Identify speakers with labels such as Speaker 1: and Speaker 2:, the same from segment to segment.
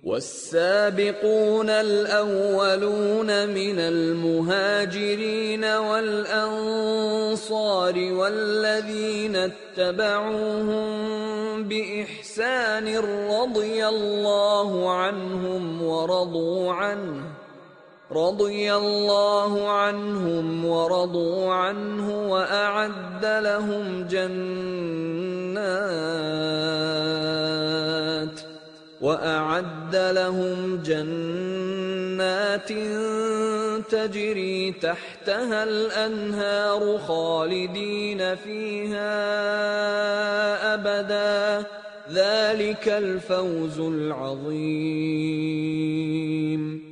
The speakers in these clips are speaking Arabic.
Speaker 1: والسابقون الأولون من المهاجرين والأنصار والذين اتبعوهم بإحسان رضي الله عنهم ورضوا عنه وأعد لهم جنات تجري تحتها الأنهار خالدين فيها أبدا ذلك الفوز العظيم.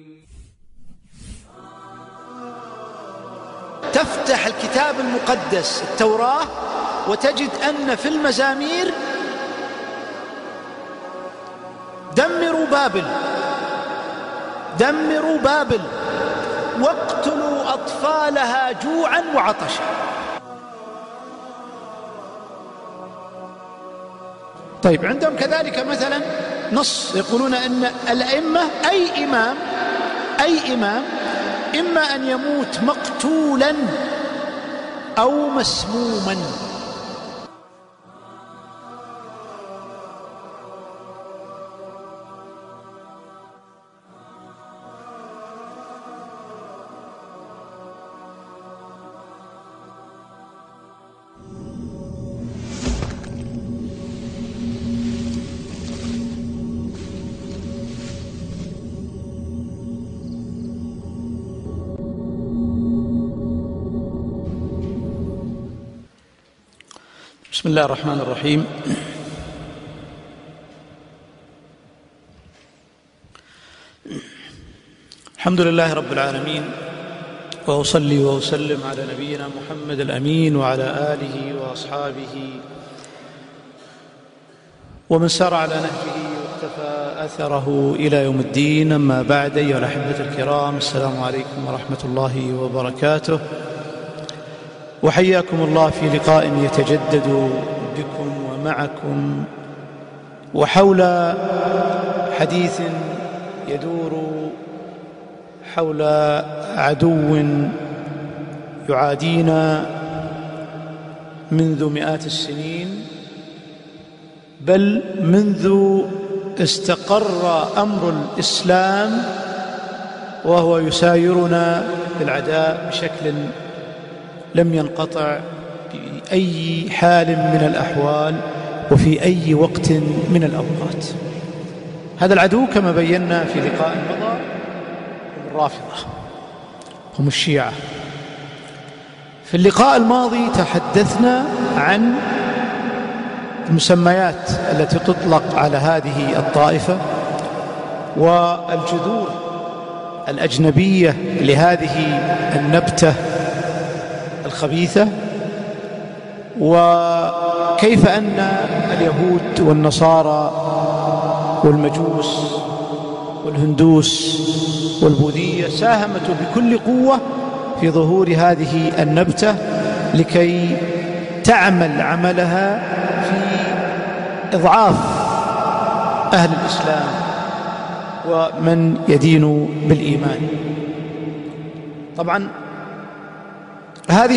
Speaker 2: تفتح الكتاب المقدس التوراة وتجد أن في المزامير دمروا بابل واقتلوا أطفالها جوعا وعطشا. طيب عندهم كذلك مثلا نص يقولون أن الأئمة أي إمام إما أن يموت مقتولا أو مسموما. بسم الله الرحمن الرحيم. الحمد لله رب العالمين، وأصلي وأسلم على نبينا محمد الأمين وعلى آله وأصحابه ومن سار على نهجه واقتفى أثره إلى يوم الدين. أما بعد، أيها الأحبة الكرام، السلام عليكم ورحمة الله وبركاته، وحياكم الله في لقاء يتجدد بكم ومعكم وحول حديث يدور حول عدو يعادينا منذ مئات السنين، بل منذ استقر أمر الإسلام وهو يسايرنا بالعداء بشكل لم ينقطع بأي حال من الأحوال وفي أي وقت من الأوقات. هذا العدو كما بينا في لقاء مضى هم الرافضة، هم الشيعة. في اللقاء الماضي تحدثنا عن المسميات التي تطلق على هذه الطائفة والجذور الأجنبية لهذه النبتة الخبيثة، وكيف أن اليهود والنصارى والمجوس والهندوس والبوذية ساهمت بكل قوة في ظهور هذه النبتة لكي تعمل عملها في إضعاف أهل الإسلام ومن يدين بالإيمان. طبعا هذه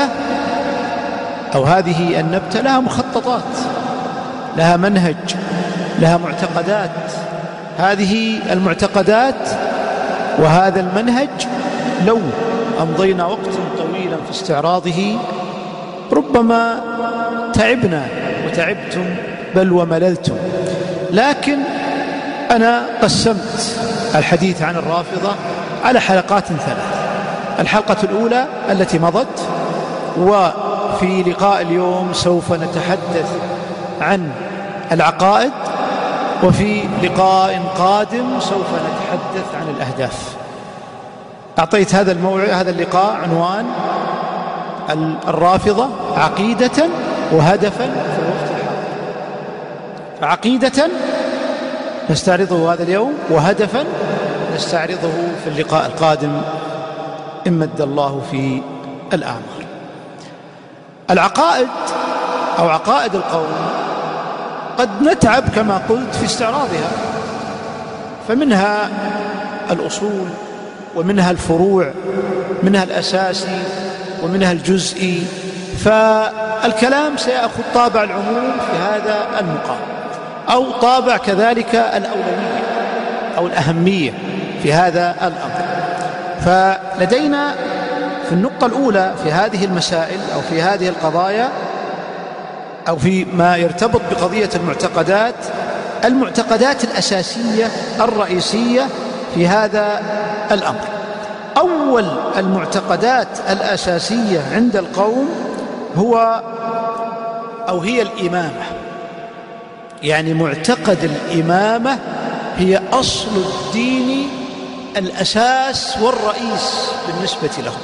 Speaker 2: النبتة لها مخططات، لها منهج، لها معتقدات. هذه المعتقدات وهذا المنهج لو أمضينا وقتا طويلا في استعراضه ربما تعبنا وتعبتم بل ومللتم، لكن أنا قسمت الحديث عن الرافضة على حلقات 3. الحلقة الأولى التي مضت، وفي لقاء اليوم سوف نتحدث عن العقائد، وفي لقاء قادم سوف نتحدث عن الأهداف. أعطيت هذا اللقاء عنوان الرافضة عقيدة وهدفا في الوقت الحاضر. عقيدة نستعرضه هذا اليوم، وهدفا نستعرضه في اللقاء القادم إن مد الله في الأعمار. العقائد أو عقائد القوم قد نتعب كما قلت في استعراضها، فمنها الأصول ومنها الفروع، منها الأساسي ومنها الجزئي، فالكلام سيأخذ طابع العموم في هذا المقام، أو طابع كذلك الأولوية أو الأهمية في هذا الأمر. فلدينا في النقطة الأولى في هذه المسائل أو في هذه القضايا أو في ما يرتبط بقضية المعتقدات الأساسية الرئيسية في هذا الأمر. أول المعتقدات الأساسية عند القوم هي الإمامة. يعني معتقد الإمامة هي أصل الدين، الأساس والرئيس بالنسبة لهم،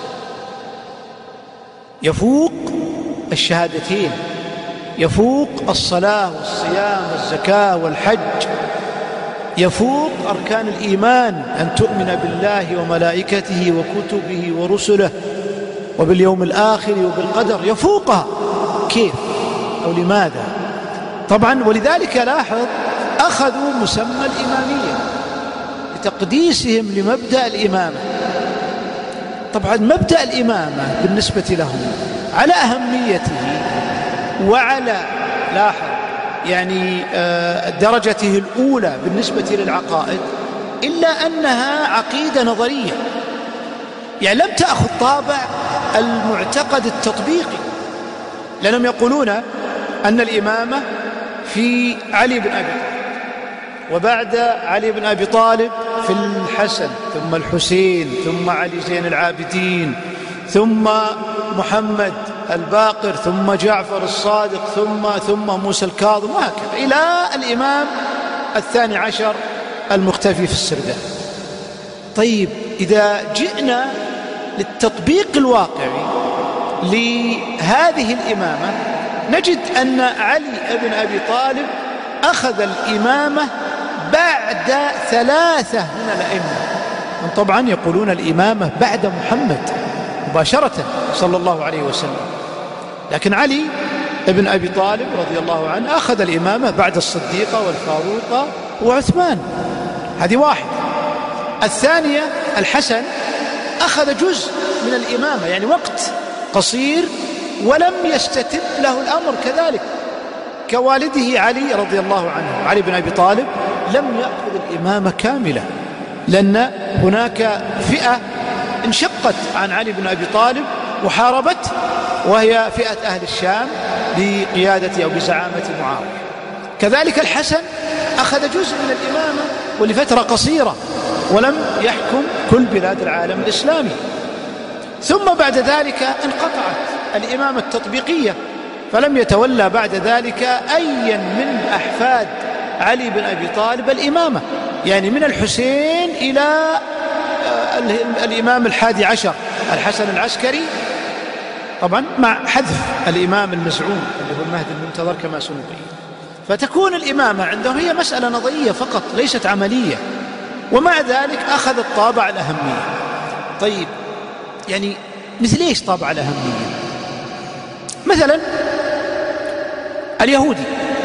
Speaker 2: يفوق الشهادتين، يفوق الصلاة والصيام والزكاة والحج، يفوق أركان الإيمان أن تؤمن بالله وملائكته وكتبه ورسله وباليوم الآخر وبالقدر، يفوقها. كيف أو لماذا؟ طبعا ولذلك لاحظ أخذوا مسمى الإمامية لتقديسهم لمبدأ الإمامة. طبعا مبدأ الإمامة بالنسبة لهم على أهميته وعلى لاحظ يعني درجته الأولى بالنسبة للعقائد، إلا أنها عقيدة نظرية، يعني لم تأخذ طابع المعتقد التطبيقي، لأنهم يقولون أن الإمامة في علي بن أبي طالب، وبعد علي بن أبي طالب في الحسن، ثم الحسين، ثم علي زين العابدين، ثم محمد الباقر، ثم جعفر الصادق، ثم موسى الكاظم، وهكذا إلى الإمام الثاني عشر المختفي في السرداب. طيب إذا جئنا للتطبيق الواقعي لهذه الإمامة نجد أن علي بن أبي طالب أخذ الإمامة بعد ثلاثة من الأئمة. طبعا يقولون الإمامة بعد محمد مباشرة صلى الله عليه وسلم، لكن علي بن أبي طالب رضي الله عنه أخذ الإمامة بعد الصديقة والفاروق وعثمان، هذه واحدة. الثانية الحسن أخذ جزء من الإمامة، يعني وقت قصير ولم يستتب له الأمر، كذلك كوالده علي رضي الله عنه. علي بن أبي طالب لم يأخذ الإمامة كاملة، لأن هناك فئة انشقت عن علي بن أبي طالب وحاربت، وهي فئة أهل الشام بقيادة أو بزعامة معاوية. كذلك الحسن أخذ جزء من الإمامة ولفترة قصيرة، ولم يحكم كل بلاد العالم الإسلامي. ثم بعد ذلك انقطعت الإمامة التطبيقية، فلم يتولى بعد ذلك أيا من أحفاد علي بن أبي طالب الإمامة، يعني من الحسين إلى الإمام الحادي عشر الحسن العسكري، طبعا مع حذف الإمام المزعوم اللي هو المهدي المنتظر كما سنبين. فتكون الإمامة عندهم هي مسألة نظرية فقط، ليست عملية، ومع ذلك أخذت طابع الأهمية. طيب يعني مثل إيش طابع الأهمية؟ مثلا اليهودي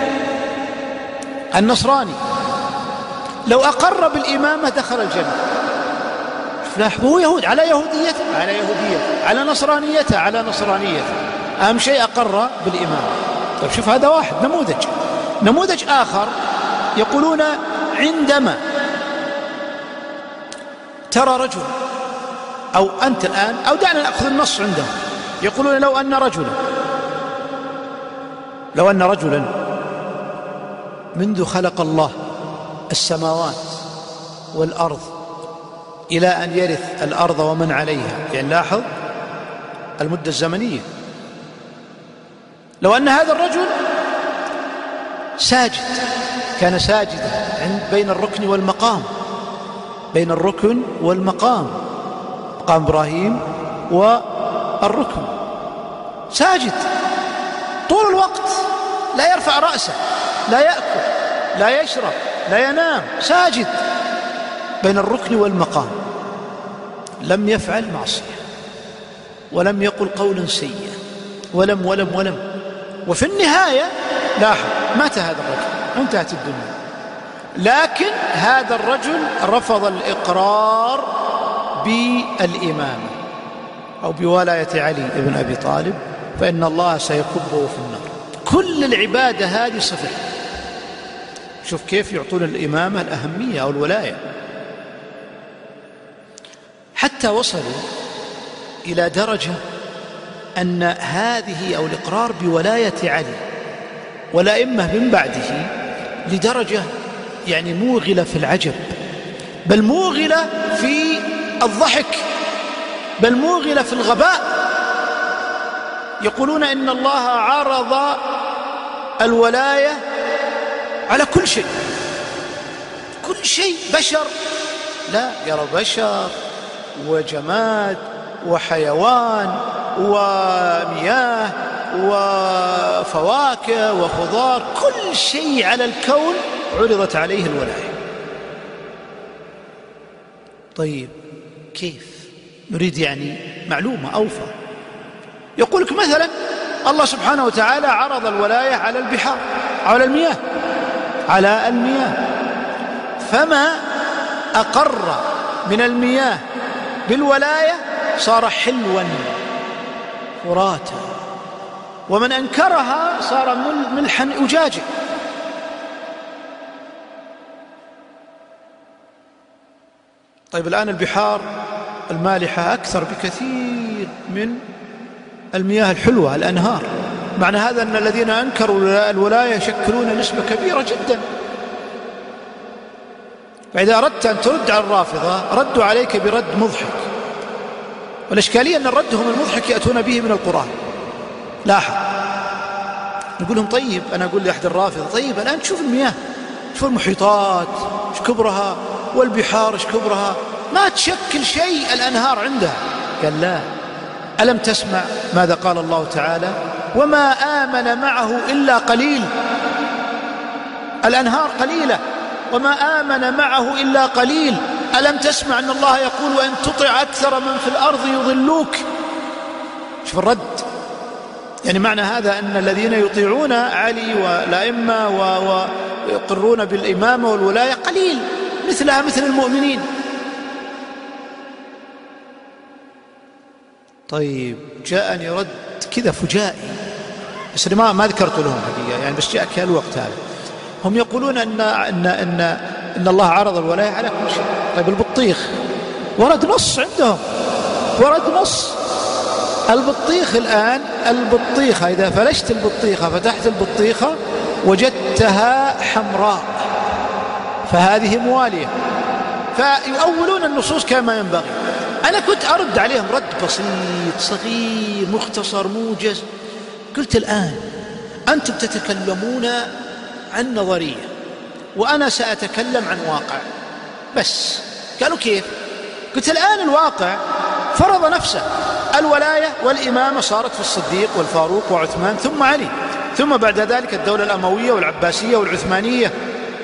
Speaker 2: النصراني لو أقر بالإمامة دخل الجنة، هو يهود على يهوديته على نصرانيته، أهم شيء أقر بالإمامة. طيب شوف، هذا واحد نموذج آخر، يقولون عندما ترى رجل أو أنت الآن، أو دعنا نأخذ النص عندهم، يقولون لو أن رجلا منذ خلق الله السماوات والأرض إلى أن يرث الأرض ومن عليها، يعني لاحظ المدة الزمنية، لو أن هذا الرجل كان ساجدا بين الركن والمقام، مقام إبراهيم والركن، ساجد طول الوقت، لا يرفع رأسه، لا يأكل، لا يشرب، لا ينام، ساجد بين الركن والمقام، لم يفعل معصية ولم يقل قولا سيئا ولم، وفي النهاية لاحظ مات هذا الرجل، انتهت الدنيا، لكن هذا الرجل رفض الإقرار بالإمامة أو بولاية علي بن أبي طالب، فإن الله سيكبه في النار. كل العبادة هذه صفة. شوف كيف يعطون الإمامة الأهمية أو الولاية، حتى وصلوا إلى درجة أن هذه أو الإقرار بولاية علي والأئمة من بعده لدرجة يعني موغلة في العجب، بل موغلة في الضحك، بل موغلة في الغباء. يقولون إن الله عرض الولاية على كل شيء، كل شيء بشر، لا يرى بشر وجماد وحيوان ومياه وفواكه وخضار، كل شيء على الكون عرضت عليه الولاية. طيب كيف؟ نريد يعني معلومة أوفى. يقول لك مثلا الله سبحانه وتعالى عرض الولاية على البحار، على المياه، على المياه، فما أقر من المياه بالولاية صار حلوا فراتا، ومن أنكرها صار ملحا أجاجا. طيب الآن البحار المالحة أكثر بكثير من المياه الحلوة، الأنهار. معنى هذا أن الذين أنكروا الولاية يشكلون نسبة كبيرة جدا. فإذا أردت أن ترد على الرافضة ردوا عليك برد مضحك، والإشكالية أن ردهم المضحك يأتون به من القرآن. لاحظ، نقول لهم طيب، أنا أقول لأحد الرافضة طيب الآن تشوف المياه، شوف المحيطات ايش كبرها والبحار ايش كبرها، ما تشكل شيء الأنهار عندها. قال لا، ألم تسمع ماذا قال الله تعالى؟ وما آمن معه إلا قليل. الأنهار قليلة وما آمن معه إلا قليل. ألم تسمع أن الله يقول وإن تطع أكثر من في الأرض يضلوك. شوف الرد، يعني معنى هذا أن الذين يطيعون علي والأئمة ويقرون بالإمامة والولاية قليل، مثلها مثل المؤمنين. طيب جاءني رد كذا فجائي، بس ما ذكرت لهم حقيقة يعني، بس جاء كالوقت هذا. هم يقولون إن الله عرض الولاية على كل شيء. طيب البطيخ ورد نص عندهم، ورد نص. البطيخ الآن، البطيخة إذا فلشت البطيخة فتحت البطيخة وجدتها حمراء فهذه موالية، فيؤولون النصوص كما ينبغي. أنا كنت أرد عليهم رد بسيط صغير مختصر موجز. قلت الآن أنتم تتكلمون عن نظرية وأنا سأتكلم عن واقع بس. قالوا كيف؟ قلت الآن الواقع فرض نفسه، الولاية والإمامة صارت في الصديق والفاروق وعثمان ثم علي، ثم بعد ذلك الدولة الأموية والعباسية والعثمانية،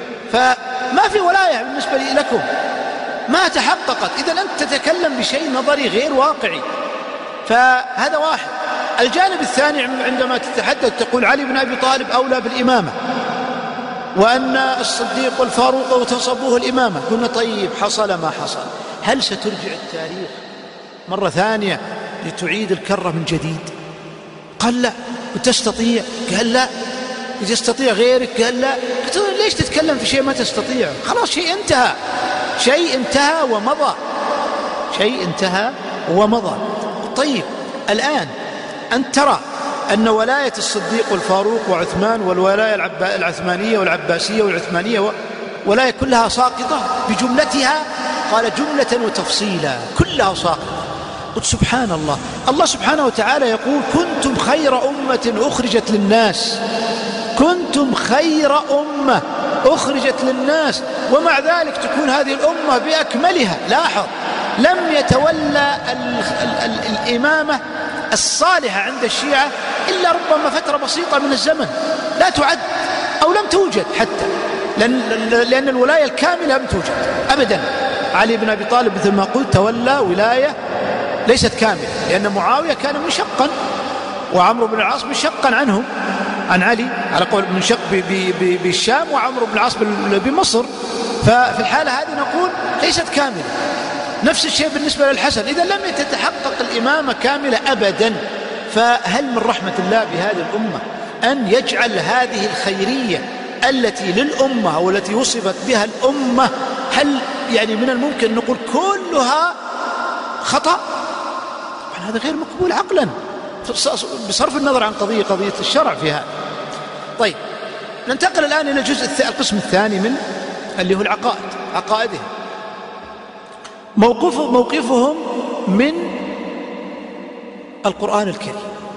Speaker 2: فما في ولاية بالنسبة لكم، ما تحققت. إذا أنت تتكلم بشيء نظري غير واقعي. فهذا واحد. الجانب الثاني عندما تتحدث تقول علي بن أبي طالب أولى بالإمامة وأن الصديق والفاروق اغتصبوه الإمامة. قلنا طيب حصل ما حصل، هل سترجع التاريخ مرة ثانية لتعيد الكرة من جديد؟ قال لا. وتستطيع؟ قال لا. تستطيع غيرك؟ قال لا. قلت ليش تتكلم في شيء ما تستطيع؟ خلاص شيء انتهى، شيء انتهى ومضى، شيء انتهى ومضى. طيب الآن أن ترى أن ولاية الصديق والفاروق وعثمان والولاية العثمانية والعباسية والعثمانية ولاية كلها ساقطة بجملتها. قال جملة وتفصيلا كلها ساقطة. قلت سبحان الله، الله سبحانه وتعالى يقول كنتم خير أمة أخرجت للناس، كنتم خير أمة أخرجت للناس، ومع ذلك تكون هذه الأمة بأكملها. لاحظ، لم يتولى الإمامة الصالحة عند الشيعة إلا ربما فترة بسيطة من الزمن لا تعد أو لم توجد حتى، لأن الولاية الكاملة لم توجد أبدا. علي بن أبي طالب مثل ما قلت تولى ولاية ليست كاملة، لأن معاوية كان منشقا وعمرو بن العاص منشقا عنه، عن علي على قول من شق بالشام وعمرو بن العاص بمصر. ففي الحالة هذه نقول ليست كاملة. نفس الشيء بالنسبة للحسن، إذا لم تتحقق الإمامة كاملة أبدا. فهل من رحمة الله بهذه الأمة أن يجعل هذه الخيرية التي للأمة أو التي وصفت بها الأمة، هل يعني من الممكن نقول كلها خطأ؟ طبعا هذا غير مقبول عقلا بصرف النظر عن قضية الشرع في هذا. طيب ننتقل الآن إلى القسم الثاني من اللي هو العقائد، عقائدهم، موقفهم من القرآن الكريم.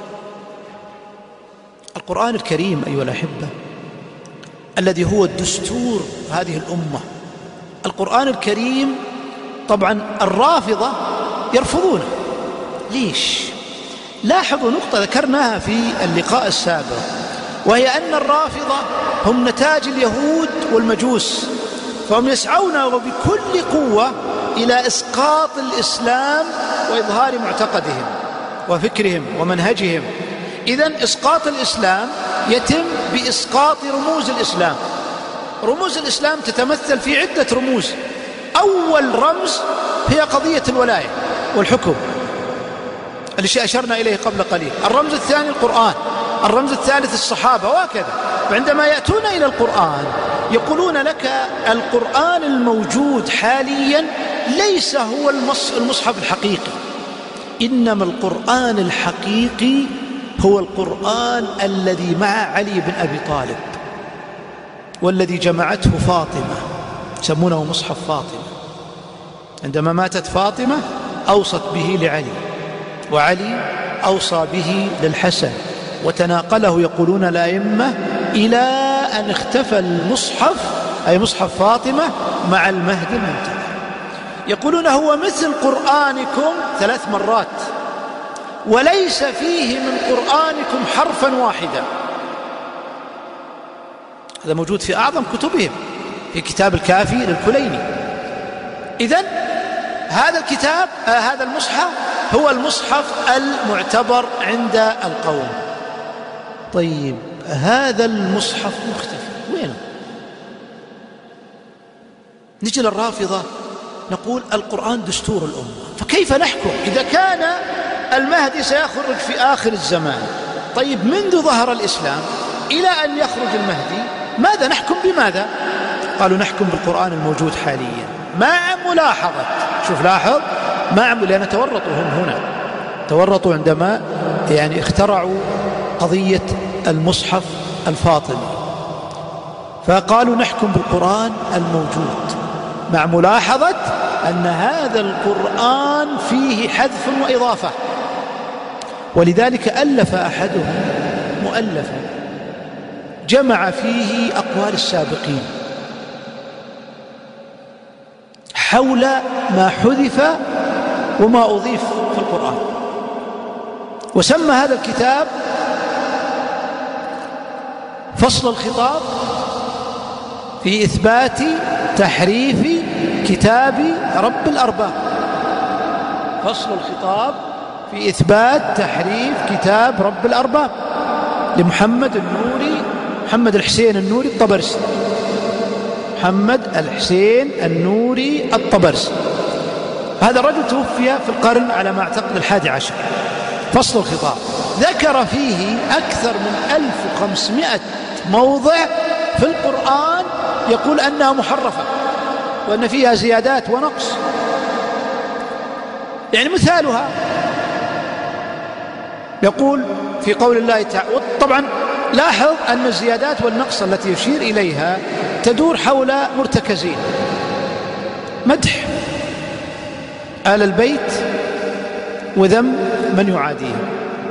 Speaker 2: القرآن الكريم أيها الأحبة الذي هو الدستور هذه الأمة. القرآن الكريم طبعا الرافضة يرفضونه. ليش؟ لاحظوا نقطة ذكرناها في اللقاء السابق، وهي أن الرافضة هم نتاج اليهود والمجوس، فهم يسعون وبكل قوة إلى إسقاط الإسلام وإظهار معتقدهم وفكرهم ومنهجهم. إذن إسقاط الإسلام يتم بإسقاط رموز الإسلام. رموز الإسلام تتمثل في عدة رموز. أول رمز هي قضية الولاية والحكم الذي أشرنا إليه قبل قليل. الرمز الثاني القرآن، الرمز الثالث الصحابة، وهكذا. وعندما يأتون إلى القرآن يقولون لك القرآن الموجود حاليا ليس هو المصحف الحقيقي، إنما القرآن الحقيقي هو القرآن الذي مع علي بن أبي طالب والذي جمعته فاطمة، يسمونه مصحف فاطمة. عندما ماتت فاطمة أوصت به لعلي، وعلي أوصى به للحسن، وتناقله يقولون الأئمة إلى أن اختفى المصحف أي مصحف فاطمة مع المهدي المنتظر. يقولون هو مثل قرآنكم 3 مرات، وليس فيه من قرآنكم حرفا واحدا. هذا موجود في أعظم كتبهم، في كتاب الكافي للكليني. إذن هذا الكتاب هذا المصحف هو المصحف المعتبر عند القوم. طيب هذا المصحف مختفي، وينه؟ نجي للرافضة نقول القرآن دستور الأمة، فكيف نحكم إذا كان المهدي سيخرج في آخر الزمان؟ طيب منذ ظهر الإسلام إلى أن يخرج المهدي ماذا نحكم بماذا؟ قالوا نحكم بالقرآن الموجود حاليا، مع ملاحظة، شوف لاحظ، لأن تورطوا هم هنا، تورطوا عندما يعني اخترعوا قضية المصحف الفاطمي، فقالوا نحكم بالقرآن الموجود مع ملاحظة أن هذا القرآن فيه حذف وإضافة. ولذلك ألف أحدهم مؤلفا جمع فيه أقوال السابقين حول ما حذف وما أضيف في القرآن، وسمى هذا الكتاب فصل الخطاب في إثبات تحريف كتاب رب الأرباب. فصل الخطاب في إثبات تحريف كتاب رب الأرباب لمحمد النوري، محمد الحسين النوري الطبرسي، محمد الحسين النوري الطبرسي. هذا الرجل توفي في القرن على ما أعتقد 11. فصل الخطاب ذكر فيه أكثر من 1500 موضع في القرآن يقول أنها محرفة وأن فيها زيادات ونقص. يعني مثالها يقول في قول الله تعالى، طبعا لاحظ أن الزيادات والنقص التي يشير إليها تدور حول مرتكزين: مدح آل البيت وذم من يعاديهم.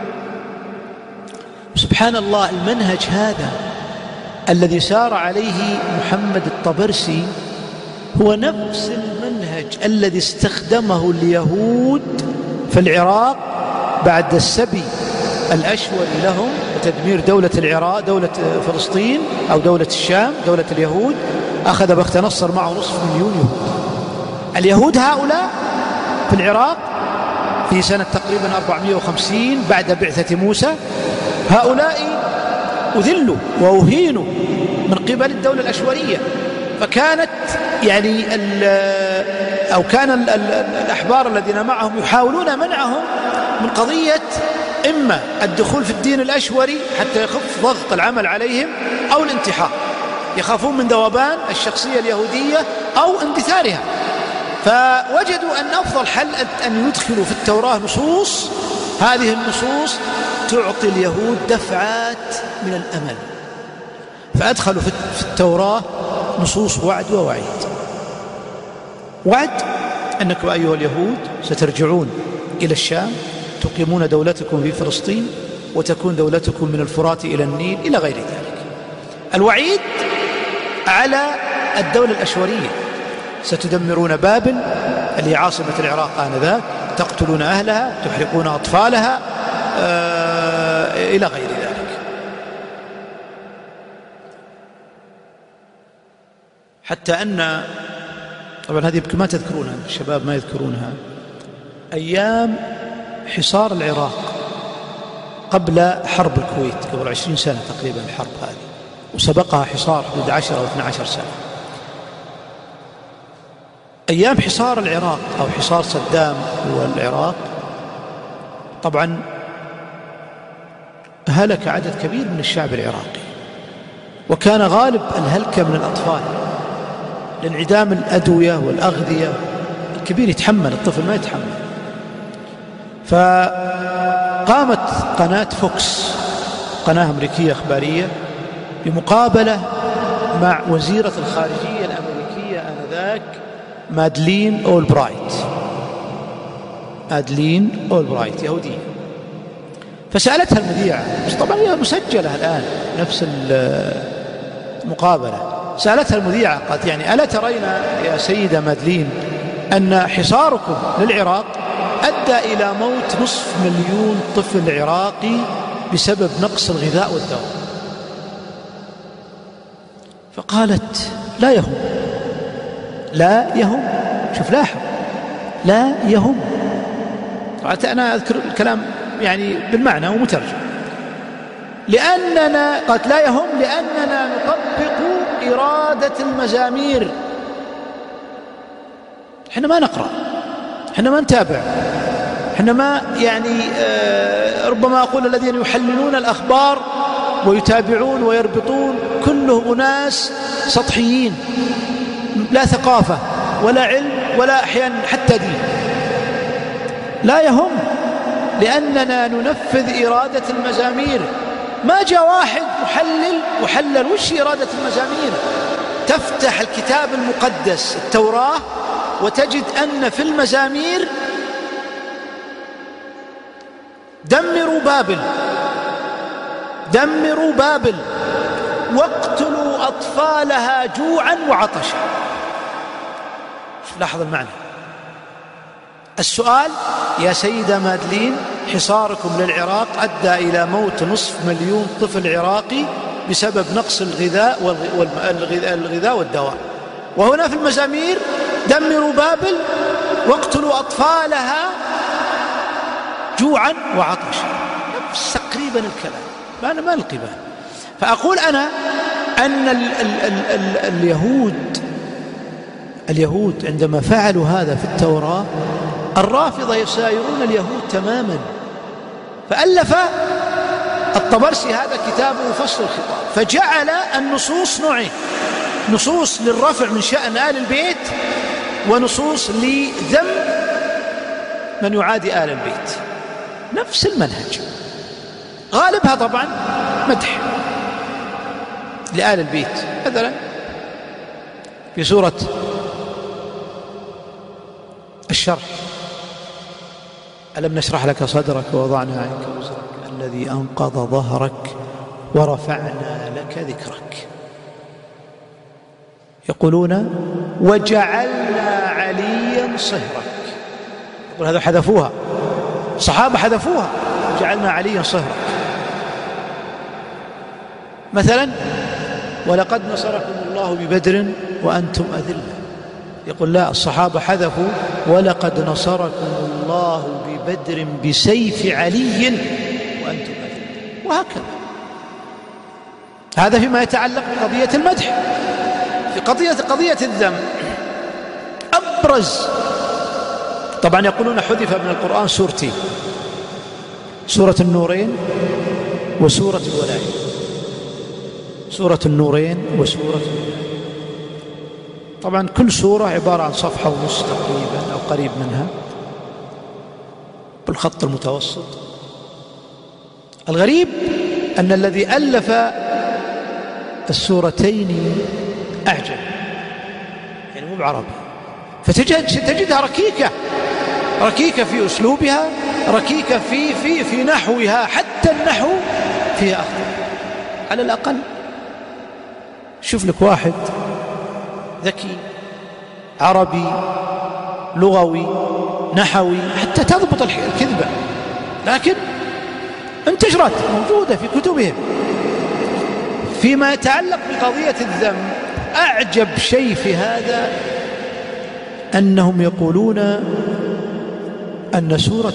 Speaker 2: سبحان الله، المنهج هذا الذي سار عليه محمد الطبرسي هو نفس المنهج الذي استخدمه اليهود في العراق بعد السبي الأشوري لهم وتدمير دولة العراق، دولة فلسطين أو دولة الشام، دولة اليهود. أخذ بخت نصر معه 500,000 يهود. اليهود هؤلاء في العراق في سنة تقريبا 450 بعد بعثة موسى، هؤلاء أذلوا وأهينوا من قبل الدولة الأشورية، فكانت يعني أو كان الأحبار الذين معهم يحاولون منعهم من قضية إما الدخول في الدين الأشوري حتى يخف ضغط العمل عليهم أو الانتحار، يخافون من ذوبان الشخصية اليهودية أو اندثارها. فوجدوا أن أفضل حل أن يدخلوا في التوراة نصوص، هذه النصوص تعطي اليهود دفعات من الأمل، فأدخلوا في التوراة نصوص وعد ووعيد. وعد أنكم أيها اليهود سترجعون إلى الشام، تقيمون دولتكم في فلسطين، وتكون دولتكم من الفرات إلى النيل إلى غير ذلك. الوعيد على الدولة الأشورية، ستدمرون بابل اللي عاصمة العراق آنذاك، تقتلون أهلها، تحرقون أطفالها إلى غير ذلك. حتى أن طبعا هذه يمكن ما تذكرونها، الشباب ما يذكرونها، أيام حصار العراق قبل حرب الكويت قبل 20 سنة تقريبا الحرب هذه، وسبقها حصار حدود 10 أو 12 سنة. أيام حصار العراق أو حصار صدام والعراق طبعا هلك عدد كبير من الشعب العراقي، وكان غالب الهلكة من الأطفال لانعدام الأدوية والأغذية. الكبير يتحمل، الطفل ما يتحمل. فقامت قناة فوكس، قناة أمريكية إخبارية، بمقابلة مع وزيرة الخارجية الأمريكية آنذاك مادلين أولبرايت. مادلين أولبرايت يهودية. فسألتها المذيعة، بس طبعا هي مسجلة الآن نفس المقابلة، سألتها المذيعة قالت يعني ألا ترين يا سيدة مادلين أن حصاركم للعراق أدى إلى موت 500,000 طفل عراقي بسبب نقص الغذاء والدواء؟ فقالت لا يهم، لا يهم. شوف لاحظ، لا يهم. أنا أذكر الكلام يعني بالمعنى ومترجم. لأننا قالت لا يهم لأننا نطبق إرادة المزامير. احنا ما نقرأ، احنا ما نتابع، احنا ما يعني ربما أقول الذين يحللون الأخبار ويتابعون ويربطون كلهم أناس سطحيين، لا ثقافة ولا علم ولا أحيانا حتى دين. لا يهم لأننا ننفذ إرادة المزامير. ما جاء واحد محلل وش إرادة المزامير؟ تفتح الكتاب المقدس التوراة وتجد أن في المزامير دمروا بابل، دمروا بابل، واقتلوا أطفالها جوعا وعطشا. لاحظ المعنى. السؤال يا سيدة مادلين، حصاركم للعراق أدى إلى موت 500,000 طفل عراقي بسبب نقص الغذاء والدواء، وهنا في المزامير دمروا بابل واقتلوا أطفالها جوعا وعطشا. نفس تقريبا الكلام، ما القبال. فأقول أنا أن اليهود عندما فعلوا هذا في التوراة، الرافضة يسايرون اليهود تماما. فألف الطبرسي هذا كتابه فصل الخطاب، فجعل النصوص نوعين: نصوص للرفع من شأن آل البيت، ونصوص لذم من يعادي آل البيت. نفس المنهج، غالبها طبعا مدح لآل البيت. مثلا في سورة الشرح: ألم نشرح لك صدرك ووضعنا عنك وزرك الذي أنقض ظهرك ورفعنا لك ذكرك. يقولون وجعلنا عليا صهرك. يقول هذا حذفوها، الصحابة حذفوها، جعلنا عليا صهرك. مثلا ولقد نصركم الله ببدر وأنتم أذلة. يقول لا، الصحابة حذفوا ولقد نصركم الله ببدر بسيف علي وأنتم أذلة. وهكذا هذا فيما يتعلق بقضية المدح. في قضية الذم أبرز، طبعا يقولون حذف من القرآن سورتين، سورة النورين وسورة الولاية، سورة النورين وسورة الولاية. طبعا كل سورة عبارة عن صفحة ونص تقريبا أو قريب منها بالخط المتوسط. الغريب أن الذي ألف السورتين أعجم، يعني مو بعربي، فتجدها ركيكة في أسلوبها، ركيكة في نحوها، حتى النحو فيها أخطاء على الأقل. شوف لك واحد ذكي عربي لغوي نحوي حتى تضبط الكذبة، لكن انتشرت موجودة في كتبهم. فيما يتعلق بقضية الذم أعجب شيء في هذا أنهم يقولون أن سورة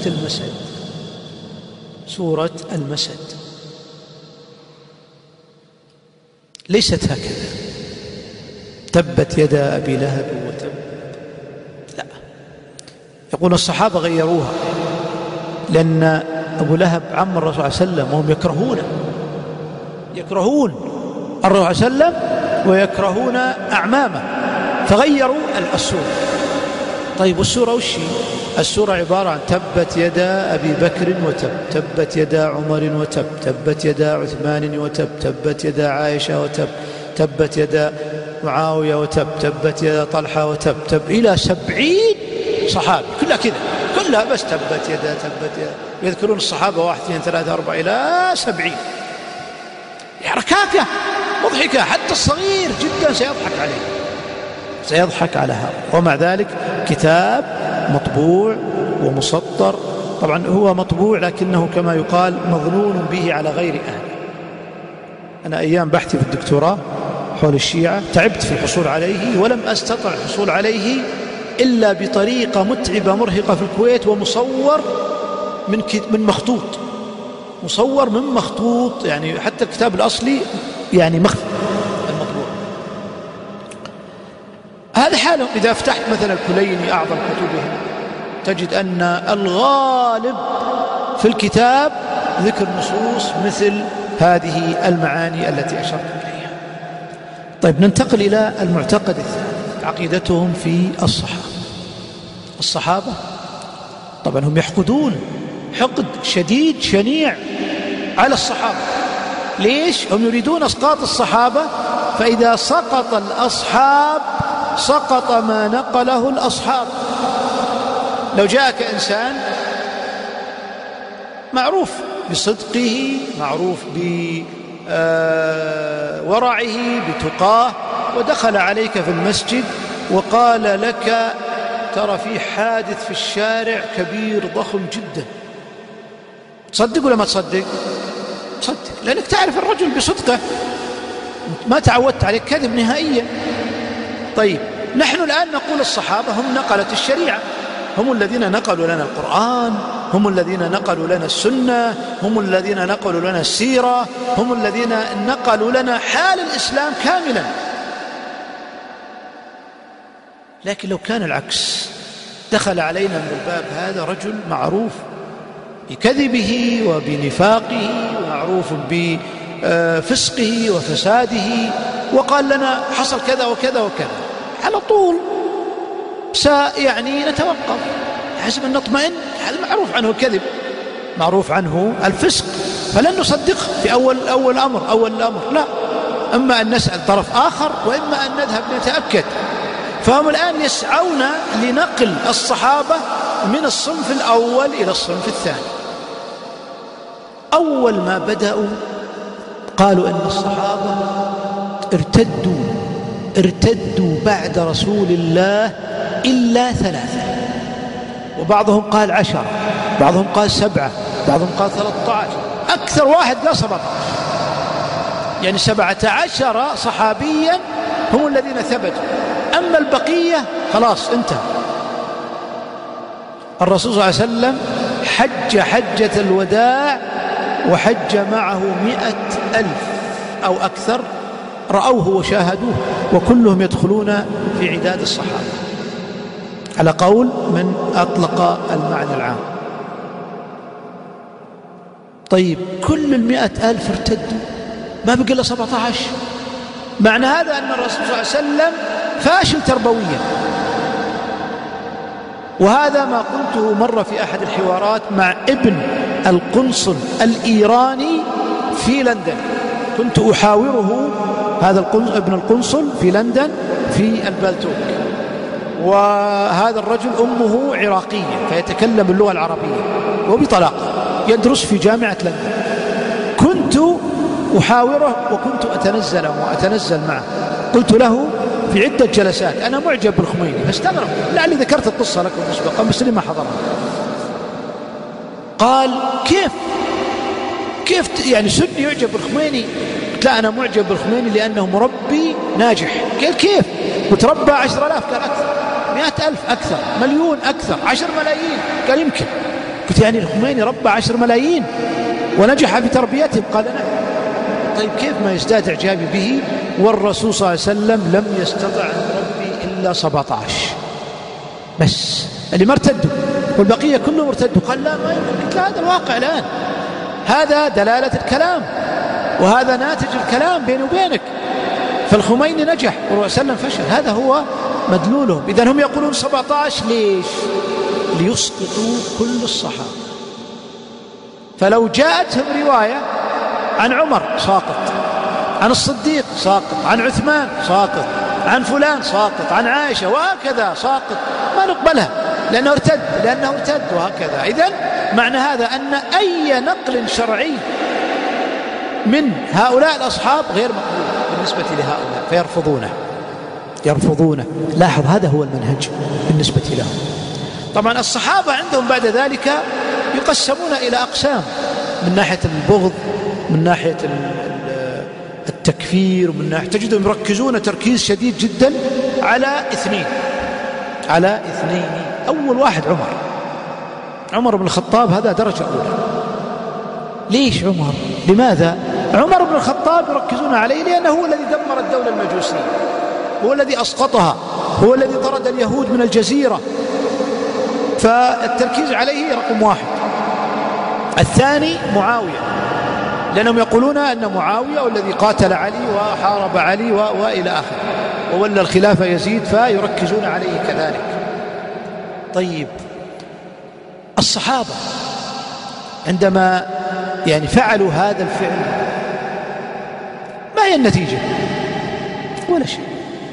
Speaker 2: المسد ليست هكذا، تبت يدا أبي لهب وتب، لا، يقول الصحابة غيروها لأن أبو لهب عم الرسول صلى الله عليه وسلم وهم يكرهون الرسول صلى الله عليه وسلم ويكرهون أعمامه، فغيروا السورة. طيب والسورة وش هي؟ السورة عبارة عن تبت يدا أبي بكر وتب، تبت يدا عمر وتب، تبت يدا عثمان وتب، تبت يدا عائشة وتب، تبت يدا معاوية وتب، تبت يدا طلحة وتب، تب إلى 70 صحابي كلها كذا، كلها بس تبت يدا تبت يدا، يذكرون الصحابة 1 2 3 4 إلى 70. ركاكة مضحكة، حتى الصغير جدا سيضحك على هذا. ومع ذلك كتاب مطبوع ومسطر، طبعا هو مطبوع لكنه كما يقال مظنون به على غير أهله. أنا أيام بحثي في الدكتوراه حول الشيعة تعبت في الحصول عليه، ولم أستطع الحصول عليه إلا بطريقة متعبة مرهقة في الكويت، ومصور من مخطوط، مصور من مخطوط، يعني حتى الكتاب الأصلي يعني مخفي المطبوع. هذا حالهم. إذا فتحت مثلا الكليني أعظم كتبهم تجد أن الغالب في الكتاب ذكر نصوص مثل هذه المعاني التي أشرت إليها. طيب ننتقل إلى المعتقد الثالث، عقيدتهم في الصحابة. طبعا هم يحقدون حقد شديد شنيع على الصحابة. ليش؟ هم يريدون إسقاط الصحابة، فإذا سقط الأصحاب سقط ما نقله الأصحاب. لو جاءك إنسان معروف بصدقه، معروف بورعه بتقاه، ودخل عليك في المسجد وقال لك ترى في حادث في الشارع كبير ضخم جدا، تصدق ولا ما تصدق؟ تصدق، لأنك تعرف الرجل بصدقه، ما تعودت عليه كذب نهائيا. طيب نحن الآن نقول الصحابة هم نقلة الشريعة، هم الذين نقلوا لنا القرآن، هم الذين نقلوا لنا السنة، هم الذين نقلوا لنا السيرة، هم الذين نقلوا لنا حال الإسلام كاملا. لكن لو كان العكس، دخل علينا من الباب هذا رجل معروف بكذبه وبنفاقه ومعروف بفسقه وفساده، وقال لنا حصل كذا وكذا وكذا، على طول يعني نتوقف حسب أن نطمئن، هذا معروف عنه الكذب، معروف عنه الفسق، فلن نصدقه في أول الأمر. لا، إما أن نسأل طرف آخر وإما أن نذهب نتأكد. فهم الآن يسعون لنقل الصحابة من الصنف الأول إلى الصنف الثاني. أول ما بدأوا قالوا أن الصحابة ارتدوا بعد رسول الله إلا 3، وبعضهم قال 10، بعضهم قال 7، بعضهم قال 13، أكثر واحد قال 17، يعني 17 صحابيا هم الذين ثبتوا، أما البقية خلاص انتهى. الرسول صلى الله عليه وسلم حج حجة الوداع وحج معه 100,000 أو أكثر رأوه وشاهدوه، وكلهم يدخلون في عداد الصحابة على قول من أطلق المعنى العام. طيب كل 100,000 ارتدوا، ما بقى إلا 17. معنى هذا أن الرسول صلى الله عليه وسلم فاشل تربويا. وهذا ما قلته مرة في أحد الحوارات مع ابن القنصل الإيراني في لندن. كنت أحاوره هذا ابن القنصل في لندن في البالتوك، وهذا الرجل أمه عراقية فيتكلم اللغة العربية وبطلاقة، يدرس في جامعة لندن. كنت أحاوره وكنت أتنزل معه. قلت له في عدة جلسات أنا معجب بالخميني، فاستغرب لعلي ذكرت القصة لكم مسبقا بس لما حضرها. قال كيف يعني سني يعجب بالخميني؟ قلت لا، أنا معجب بالخميني لأنه مربي ناجح. قال كيف؟ قلت ربى 10,000. قال أكثر، 100,000 أكثر، مليون أكثر، 10 ملايين. قال يمكن. قلت يعني الخميني ربى 10 ملايين ونجح بتربيتهم؟ قال نعم. طيب كيف ما يزداد إعجابي به والرسول صلى الله عليه وسلم لم يستطع أن يربي إلا 17 بس اللي ما ارتدوا، والبقية كلهم ارتدوا؟ قال لا ما يمكن. قلت لا، هذا الواقع الآن، هذا دلالة الكلام وهذا ناتج الكلام بيني وبينك. فالخميني نجح والرسول صلى الله عليه وسلم فشل، هذا هو مدلولهم. إذن هم يقولون 17 ليش؟ ليسقطوا كل الصحابة. فلو جاءتهم رواية عن عمر ساقط، عن الصديق ساقط، عن عثمان ساقط، عن فلان ساقط، عن عائشة وهكذا ساقط، ما نقبلها لأنه ارتد وهكذا. إذن معنى هذا أن أي نقل شرعي من هؤلاء الأصحاب غير مقبول بالنسبة لهؤلاء، فيرفضونه. لاحظ هذا هو المنهج بالنسبة لهم. طبعا الصحابة عندهم بعد ذلك يقسمون إلى أقسام، من ناحية البغض، من ناحية التكفير، من ناحية تجدهم يركزون تركيز شديد جدا على اثنين. أول واحد عمر بن الخطاب، هذا درجة أولى. ليش عمر؟ لماذا؟ عمر بن الخطاب يركزون عليه لأنه هو الذي دمر الدولة المجوسية، هو الذي أسقطها، هو الذي طرد اليهود من الجزيرة، فالتركيز عليه رقم 1. الثاني معاوية، لأنهم يقولون أن معاوية والذي قاتل علي وحارب علي وإلى آخره، وولى الخلافة يزيد، فيركزون عليه كذلك. طيب الصحابة عندما يعني فعلوا هذا الفعل ما هي النتيجة؟ ولا شيء.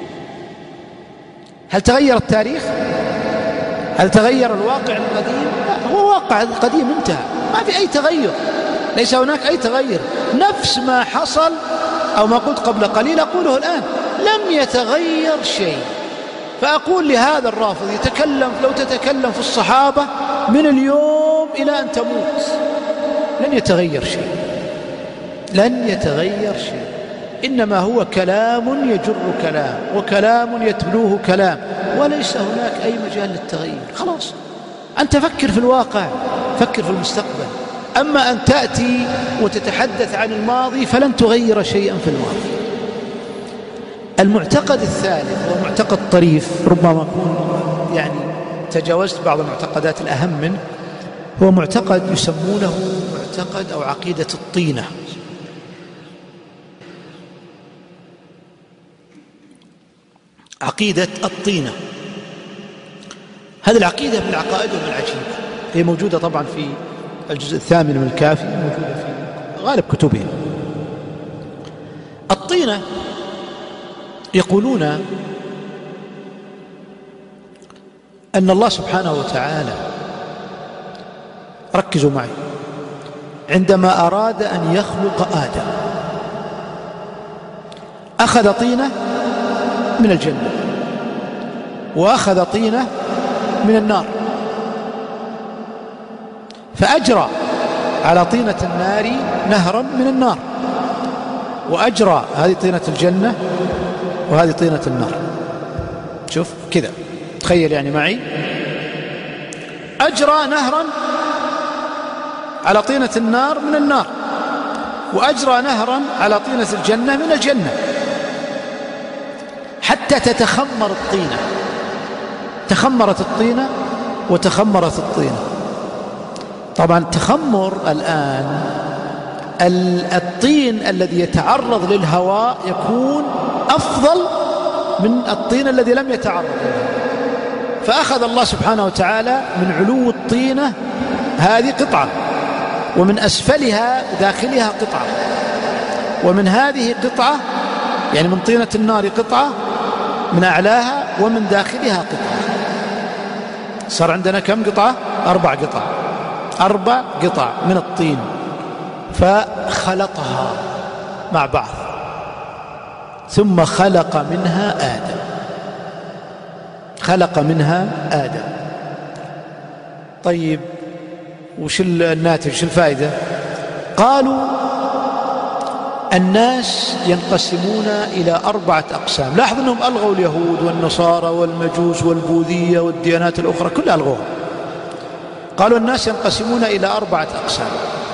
Speaker 2: هل تغير التاريخ؟ هل تغير الواقع القديم؟ لا، هو واقع القديم انتهى، ما في أي تغير، ليس هناك أي تغير. نفس ما حصل أو ما قلت قبل قليل أقوله الآن، لم يتغير شيء. فأقول لهذا الرافض لو تتكلم في الصحابة من اليوم إلى أن تموت لن يتغير شيء، إنما هو كلام يجر كلام وكلام يتلوه كلام، وليس هناك أي مجال للتغيير. خلاص، أنت فكر في الواقع، فكر في المستقبل. أما أن تأتي وتتحدث عن الماضي فلن تغير شيئا في الماضي. المعتقد الثالث هو معتقد طريف، ربما أكون يعني تجاوزت بعض المعتقدات الأهم منه، هو معتقد يسمونه معتقد أو عقيدة الطينة. عقيدة الطينة، هذه العقيدة من عقائدهم العجيبة، هي موجودة طبعا في الجزء 8 من الكافي، موجودة في غالب كتبهم. الطينة يقولون أن الله سبحانه وتعالى، ركزوا معي، عندما أراد أن يخلق آدم أخذ طينة من الجنة وأخذ طينة من النار، فأجرى على طينة النار نهرا من النار، وأجرى هذه طينة الجنة وهذه طينة النار. شوف كذا، تخيل يعني معي، أجرى نهرا على طينة النار من النار، وأجرى نهرا على طينة الجنة من الجنة حتى تتخمر الطينة. تخمرت الطينة وتخمرت الطينة. طبعا التخمر الآن الطين الذي يتعرض للهواء يكون أفضل من الطين الذي لم يتعرض للهواء. فأخذ الله سبحانه وتعالى من علو الطينة هذه قطعة، ومن أسفلها داخلها قطعة، ومن هذه قطعة، يعني من طينة النار قطعة من أعلاها، ومن داخلها قطعة. صار عندنا كم قطعة؟ 4 قطع. 4 قطع من الطين، فخلطها مع بعض ثم خلق منها آدم. خلق منها آدم. طيب وش الناتج، وش الفائدة؟ قالوا الناس ينقسمون إلى 4 أقسام. لاحظ أنهم ألغوا اليهود والنصارى والمجوس والبوذية والديانات الأخرى كلها ألغوها. قالوا الناس ينقسمون إلى 4 أقسام،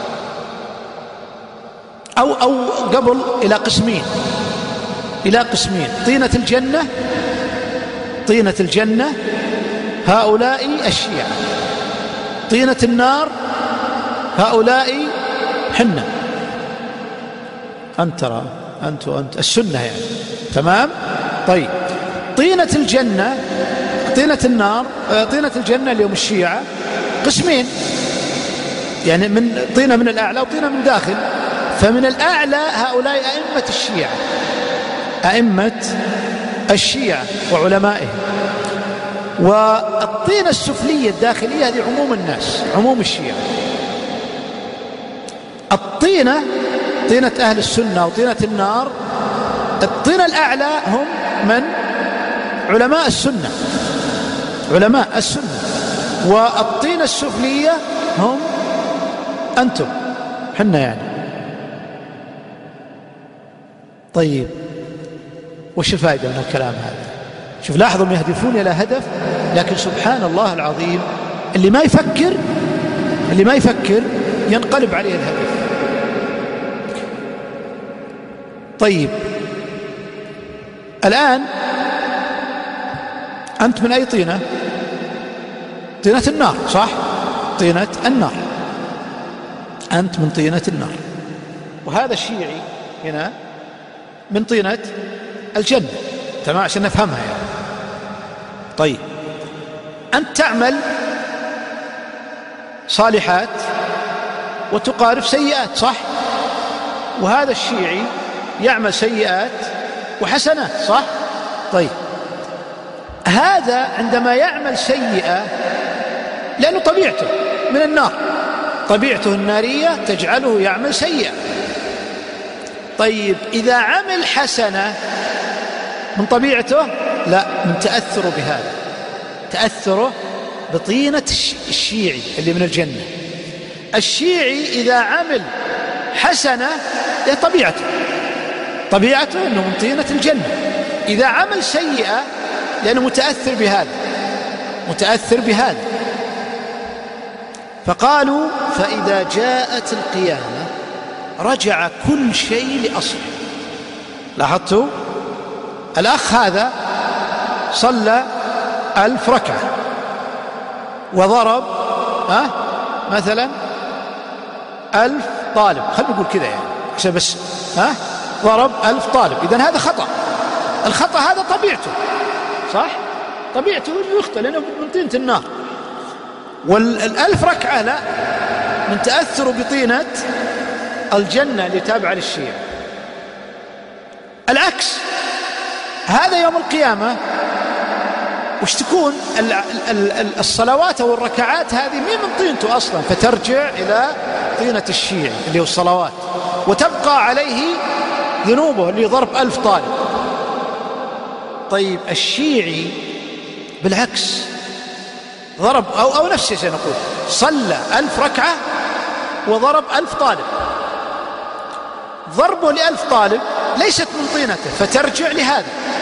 Speaker 2: أو قبل إلى قسمين. إلى قسمين: طينة الجنة، طينة الجنة هؤلاء الشيعة. طينة النار هؤلاء حنا. أنت ترى أنت السنة يعني. تمام. طيب طينة الجنة، طينة النار، طينة الجنة اليوم الشيعة قسمين، يعني من طينة من الأعلى وطينة من داخل. فمن الأعلى هؤلاء أئمة الشيعة، أئمة الشيعة وعلمائهم. والطينة السفلية الداخلية هذه عموم الناس، عموم الشيعة. الطينة، طينة أهل السنة وطينة النار، الطينة الأعلى هم من؟ علماء السنة، علماء السنة. والطينة السفلية هم أنتم، حنا يعني. طيب وش الفائدة من الكلام هذا؟ شوف، لاحظوا يهدفون إلى هدف، لكن سبحان الله العظيم اللي ما يفكر ينقلب عليه الهدف. طيب الآن أنت من أي طينة؟ طينة النار، صح؟ طينة النار. أنت من طينة النار، وهذا الشيعي هنا من طينة الجنة. تمام، عشان نفهمها يعني. طيب أنت تعمل صالحات وتقارف سيئات، صح؟ وهذا الشيعي يعمل سيئات وحسنات، صح؟ طيب هذا عندما يعمل سيئة، لأنه طبيعته من النار، طبيعته النارية تجعله يعمل سيئة. طيب إذا عمل حسنة من طبيعته؟ لا، من تأثره بهذا، تأثره بطينة الشيعي اللي من الجنة. الشيعي إذا عمل حسنة، طبيعته أنه من طينة الجنة. إذا عمل سيئة، لأنه متأثر بهذا. فقالوا فإذا جاءت القيامة رجع كل شيء لأصله. لاحظتوا؟ الأخ هذا صلى 1000 ركعة وضرب مثلا 1000 طالب، خلينا نقول كذا يعني عشان بس ضرب 1000 طالب. إذن هذا خطأ. الخطأ هذا طبيعته، صح؟ طبيعته يخطئ لأنه من طينة النار. وال1000 ركعة لا، من تأثر بطينة الجنة اللي تابعة للشيعة. العكس، هذا يوم القيامة وش تكون؟ الصلوات أو الركعات هذه مين من طينته أصلا، فترجع إلى طينة الشيعي اللي هو الصلوات، وتبقى عليه ذنوبه اللي ضرب 1000 طالب. طيب الشيعي بالعكس، ضرب أو نفس الشيء، نقول صلى 1000 ركعة وضرب 1000 طالب. ضربه ل1000 طالب ليست من طينته، فترجع لهذا،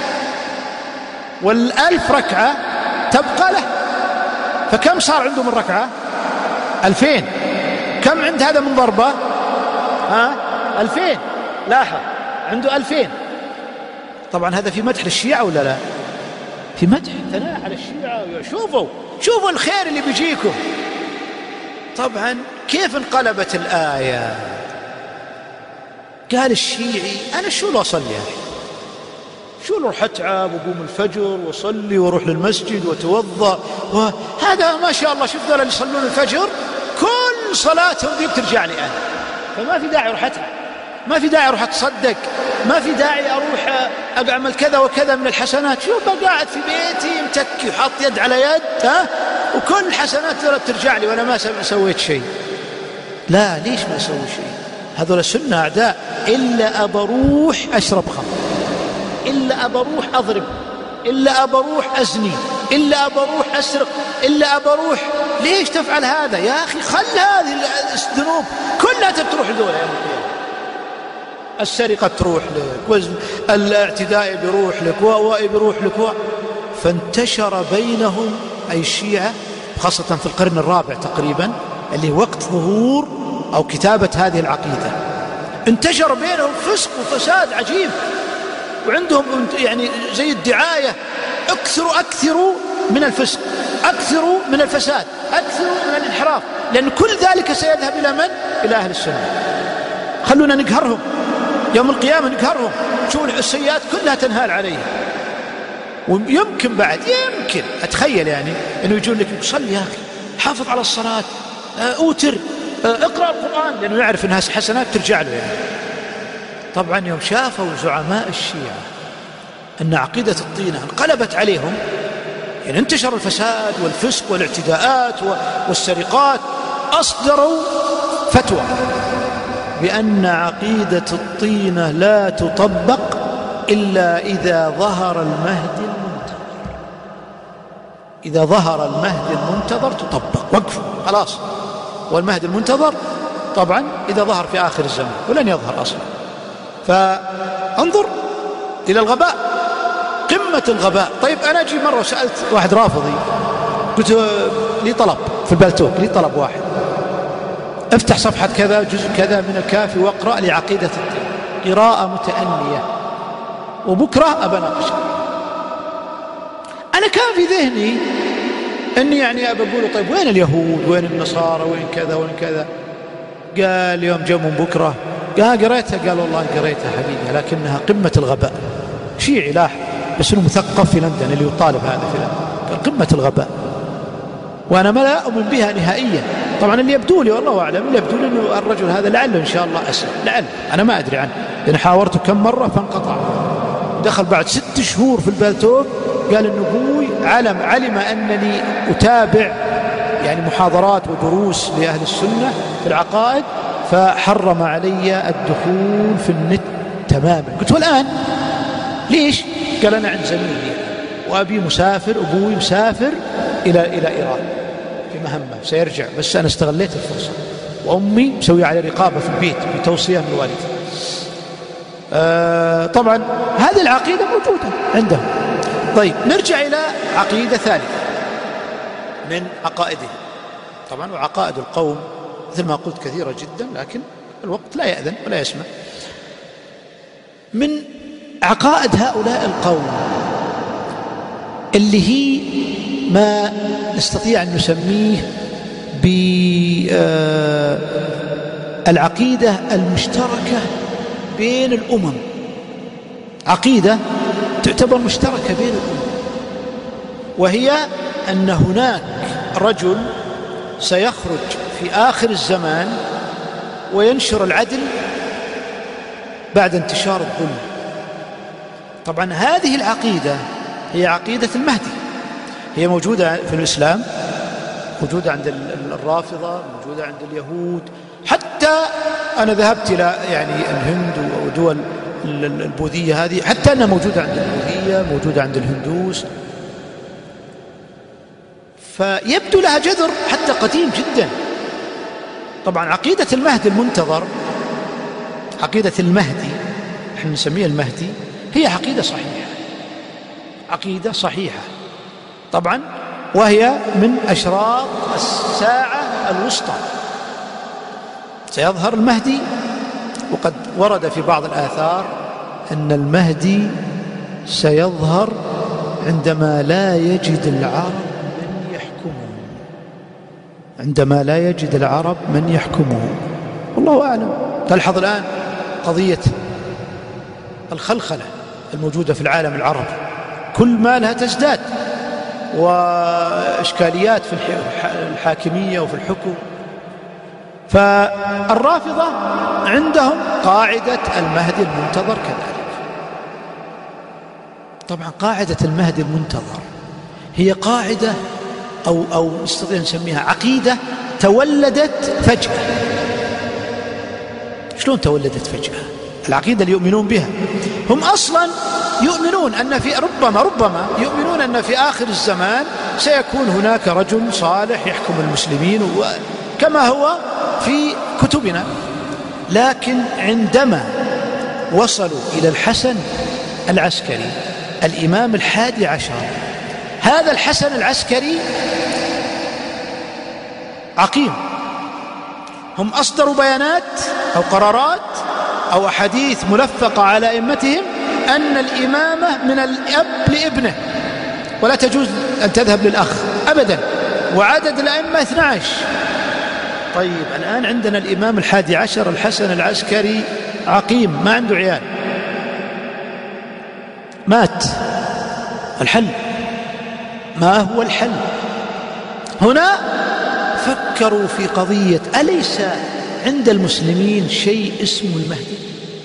Speaker 2: وال1000 ركعة تبقى له. فكم صار عنده من ركعة؟ 2000. كم عند هذا من ضربة؟ 2000. لاحظ عنده 2000. طبعا هذا في مدح للشيعة ولا لا؟ في مدح ثناء على الشيعة. شوفوا الخير اللي بيجيكم. طبعا كيف انقلبت الآية؟ قال الشيعي أنا شو لو أصلي يا أخي؟ شو لو أتعب وقوم الفجر وصلي واروح للمسجد وتوضأ هذا ما شاء الله. شوف ذولا اللي يصلون الفجر كل صلاتهم دي بترجع لي أنا، فما في داعي أروح أتعب، ما في داعي أروح أتصدق، ما في داعي أروح أعمل كذا وكذا من الحسنات. شوف قاعد في بيتي متكي وحاط يد على يد وكل الحسنات ذولا بترجع لي وأنا ما سويت شيء. لا، ليش ما أسوي شيء؟ هذول السنة أعداء. إلا أبروح أشرب خمر، إلا أبروح أضرب، إلا أبروح أزني، إلا أبروح أسرق، إلا أبروح. ليش تفعل هذا يا أخي؟ خل هذه الذنوب كلها تروح ذولا يوم القيامة. السرقة تروح لك، الاعتداء بيروح لك، بيروح لك. فانتشر بينهم أي الشيعة خاصة في القرن الرابع تقريبا، اللي وقت ظهور أو كتابة هذه العقيدة، انتشر بينهم فسق وفساد عجيب. وعندهم يعني زي الدعاية، أكثروا من الفسق، أكثروا من الفساد، أكثروا من الانحراف، لأن كل ذلك سيذهب إلى من؟ إلى أهل السنة. خلونا نقهرهم يوم القيامة، نقهرهم. شو السيئات كلها تنهال عليه. ويمكن بعد يمكن أتخيل يعني أنه يجون لك صلي يا أخي، حافظ على الصلاة، أوتر، اقرأ القرآن، لأنه يعرف أنها حسنات ترجع له يعني. طبعا يوم شافوا زعماء الشيعة أن عقيدة الطينة انقلبت عليهم، يعني انتشر الفساد والفسق والاعتداءات والسرقات، أصدروا فتوى بأن عقيدة الطينة لا تطبق إلا إذا ظهر المهدي المنتظر. إذا ظهر المهدي المنتظر تطبق. وقفوا خلاص. والمهدي المنتظر طبعا إذا ظهر في آخر الزمن، ولن يظهر أصلا. فانظر إلى الغباء، قمة الغباء. طيب أنا أجي مرة سألت واحد رافضي، قلت لي طلب في البلتوك، لي طلب واحد، افتح صفحة كذا جزء كذا من الكافي واقرأ لي عقيدة الطينة قراءة متأنية، وبكرة أبناقش. أنا كان في ذهني أني يعني أقول طيب وين اليهود، وين النصارى، وين كذا وين كذا. قال يوم جمهم بكرة، قال قريتها، قال والله قريتها حبيبي، لكنها قمة الغباء. شيعي لاحظ بس انه مثقف في لندن اللي يطالب هذا في لندن، قال قمة الغباء، وانا ما لا اؤمن بها نهائيا. طبعا اللي يبدو لي والله اعلم، اللي يبدو لي انه الرجل هذا لعله ان شاء الله اسلم، لعل، انا ما ادري عنه لان حاورته كم مرة فانقطع. دخل بعد 6 شهور في البلتوك، قال انه ابوي علم انني اتابع يعني محاضرات ودروس لاهل السنة في العقائد، فحرم علي الدخول في النت تماما. قلت والآن ليش؟ قال أنا عند زميلي وأبي مسافر، أبوي مسافر إلى إيران في مهمة سيرجع، بس أنا استغليت الفرصة، وأمي مسوية على رقابة في البيت بتوصية من والدي. طبعا هذه العقيدة موجودة عندهم. طيب نرجع إلى عقيدة ثالثة من عقائدهم. طبعا وعقائد القوم مثل ما قلت كثيرة جدا، لكن الوقت لا يأذن ولا يسمح. من عقائد هؤلاء القوم اللي هي ما نستطيع أن نسميه بالعقيدة المشتركة بين الأمم، عقيدة تعتبر مشتركة بين الأمم، وهي أن هناك رجل سيخرج في آخر الزمان وينشر العدل بعد انتشار الظلم. طبعا هذه العقيدة هي عقيدة المهدي، هي موجودة في الإسلام، موجودة عند الرافضة، موجودة عند اليهود، حتى أنا ذهبت إلى يعني الهند ودول البوذية هذه، حتى أنها موجودة عند البوذية، موجودة عند الهندوس، فيبدو لها جذر حتى قديم جدا. طبعا عقيدة المهدي المنتظر، عقيدة المهدي احنا نسميها المهدي، هي عقيدة صحيحة، عقيدة صحيحة طبعا، وهي من أشراط الساعة الوسطى. سيظهر المهدي وقد ورد في بعض الآثار أن المهدي سيظهر عندما لا يجد العرب من يحكمه، عندما لا يجد العرب من يحكمه، والله أعلم. تلحظ الآن قضية الخلخلة الموجودة في العالم العربي، كل ما لها تزداد، وإشكاليات في الحاكمية وفي الحكم. فالرافضة عندهم قاعدة المهدي المنتظر كذلك. طبعا قاعدة المهدي المنتظر هي قاعدة أو نستطيع نسميها عقيدة تولدت فجأة. شلون تولدت فجأة؟ العقيدة اللي يؤمنون بها هم أصلا يؤمنون أن في ربما يؤمنون أن في آخر الزمان سيكون هناك رجل صالح يحكم المسلمين كما هو في كتبنا. لكن عندما وصلوا إلى الحسن العسكري الإمام 11، هذا الحسن العسكري عقيم، هم أصدروا بيانات أو قرارات أو أحاديث ملفقة على أئمتهم أن الإمامة من الأب لابنه، ولا تجوز أن تذهب للأخ أبدا، وعدد الأئمة 12. طيب الآن عندنا الإمام 11 الحسن العسكري عقيم، ما عنده عيال، مات. الحل ما هو الحل؟ هنا فكروا في قضية أليس عند المسلمين شيء اسمه المهدي؟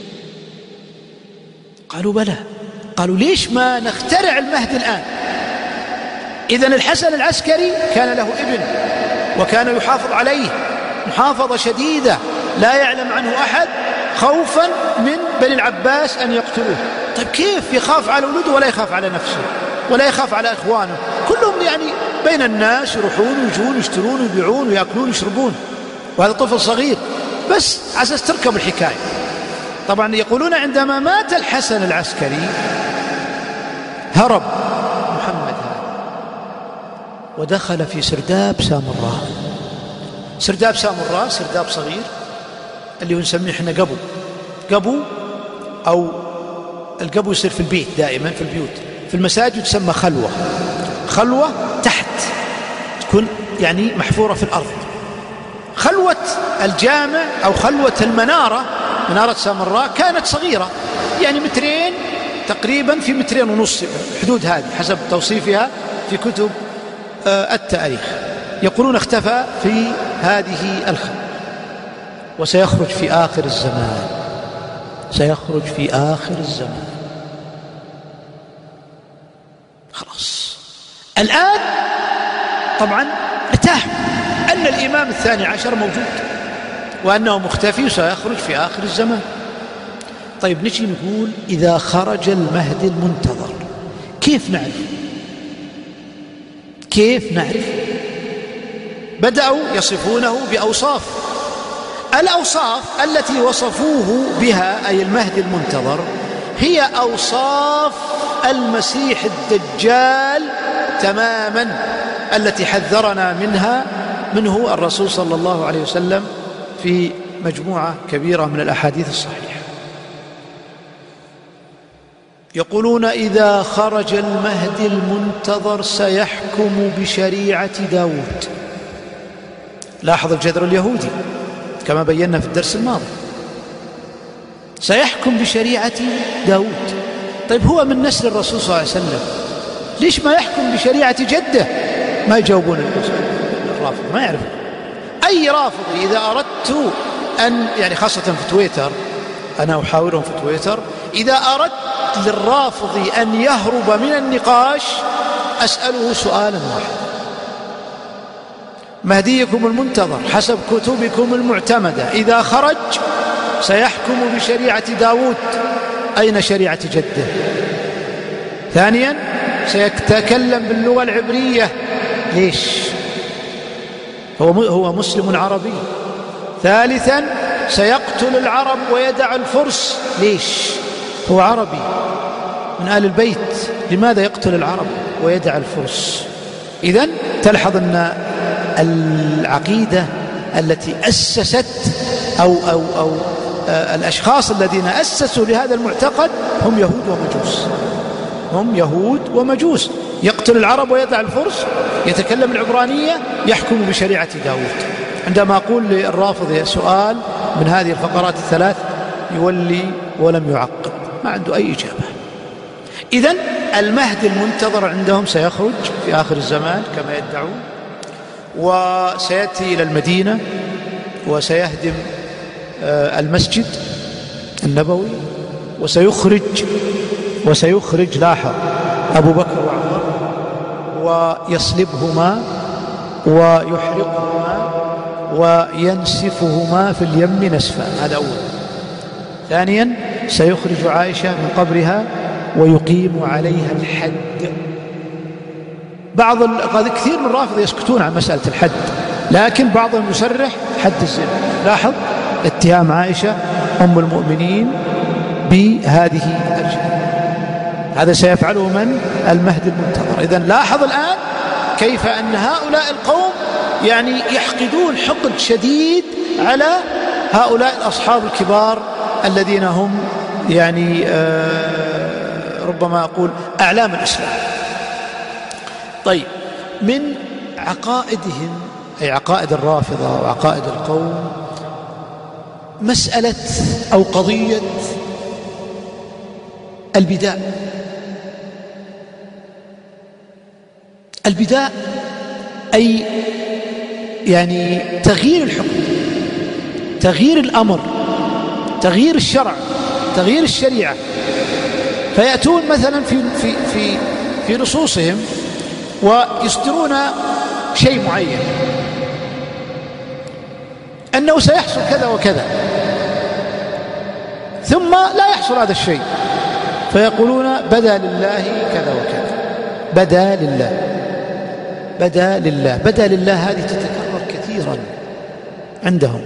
Speaker 2: قالوا بلى. قالوا ليش ما نخترع المهدي الآن؟ إذن الحسن العسكري كان له ابن وكان يحافظ عليه محافظة شديدة لا يعلم عنه أحد خوفا من بني العباس أن يقتلوه. طيب كيف يخاف على ولده ولا يخاف على نفسه ولا يخاف على إخوانه؟ كلهم يعني بين الناس يروحون ويجون يشترون ويبيعون ويأكلون ويشربون، وهذا طفل صغير، بس عساس تركب الحكاية. طبعا يقولون عندما مات الحسن العسكري هرب محمد هذا ودخل في سرداب سامراء. سرداب سامراء سرداب صغير اللي نسميه احنا قبو، أو القبو يصير في البيت دائما في البيوت، في المساجد تسمى خلوة تحت، تكون يعني محفورة في الأرض. خلوة الجامع أو خلوة المنارة، منارة سامراء، كانت صغيرة يعني مترين تقريبا في 2.5 متر، حدود هذه حسب توصيفها في كتب التاريخ. يقولون اختفى في هذه الخلوة، وسيخرج في آخر الزمان، سيخرج في آخر الزمان. خلاص الآن طبعا ارتاحوا أن الإمام 12 موجود وأنه مختفي وسيخرج في آخر الزمان. طيب نجي نقول إذا خرج المهدي المنتظر كيف نعرف؟ كيف نعرف؟ بدأوا يصفونه بأوصاف. الأوصاف التي وصفوه بها أي المهدي المنتظر هي أوصاف المسيح الدجال تماما، التي حذرنا منه الرسول صلى الله عليه وسلم في مجموعة كبيرة من الأحاديث الصحيحة. يقولون إذا خرج المهدي المنتظر سيحكم بشريعة داود. لاحظ الجذر اليهودي كما بينا في الدرس الماضي، سيحكم بشريعة داود. طيب هو من نسل الرسول صلى الله عليه وسلم، ليش ما يحكم بشريعة جده؟ ما يجاوبون الرافض، ما يعرف. أي رافض إذا أردت أن يعني خاصة في تويتر، أنا أحاورهم في تويتر، إذا أردت للرافض أن يهرب من النقاش أسأله سؤالا واحدا: مهديكم المنتظر حسب كتبكم المعتمدة إذا خرج سيحكم بشريعة داود، أين شريعة جده؟ ثانيا سيتكلم باللغة العبرية، ليش؟ هو مسلم عربي. ثالثا سيقتل العرب ويدع الفرس، ليش؟ هو عربي من آل البيت، لماذا يقتل العرب ويدع الفرس؟ إذن تلحظ أن العقيدة التي أسست أو الأشخاص الذين أسسوا لهذا المعتقد هم يهود ومجوس، هم يهود ومجوس، يقتل العرب ويدع الفرس، يتكلم العبرانية، يحكم بشريعة داود. عندما أقول للرافض سؤال من هذه الفقرات الثلاث يولي ولم يعقب، ما عنده أي إجابة. إذن المهدي المنتظر عندهم سيخرج في آخر الزمان كما يدعون، وسيأتي إلى المدينة وسيهدم المسجد النبوي، وسيخرج لاحظ أبو بكر وعمر ويصلبهما ويحرقهما وينسفهما في اليم نسفا. هذا أول. ثانيا سيخرج عائشة من قبرها ويقيم عليها الحد. كثير من الرافض يسكتون عن مسألة الحد، لكن بعضهم يصرح حد الزنا. لاحظ اتهام عائشة أم المؤمنين بهذه الجريمة، هذا سيفعله من؟ المهدي المنتظر. إذن لاحظ الآن كيف أن هؤلاء القوم يعني يحقدون حقد شديد على هؤلاء الأصحاب الكبار الذين هم يعني ربما أقول أعلام الإسلام. طيب، من عقائدهم أي عقائد الرافضة وعقائد القوم مسألة أو قضية البداء. البداء أي يعني تغيير الحكم، تغيير الأمر، تغيير الشرع، تغيير الشريعة. فيأتون مثلا في نصوصهم ويصدرون شيء معين أنه سيحصل كذا وكذا، ثم لا يحصل هذا الشيء، فيقولون بدا لله كذا وكذا، بدا لله، بدا لله، بدا لله. هذه تتكرر كثيرا عندهم،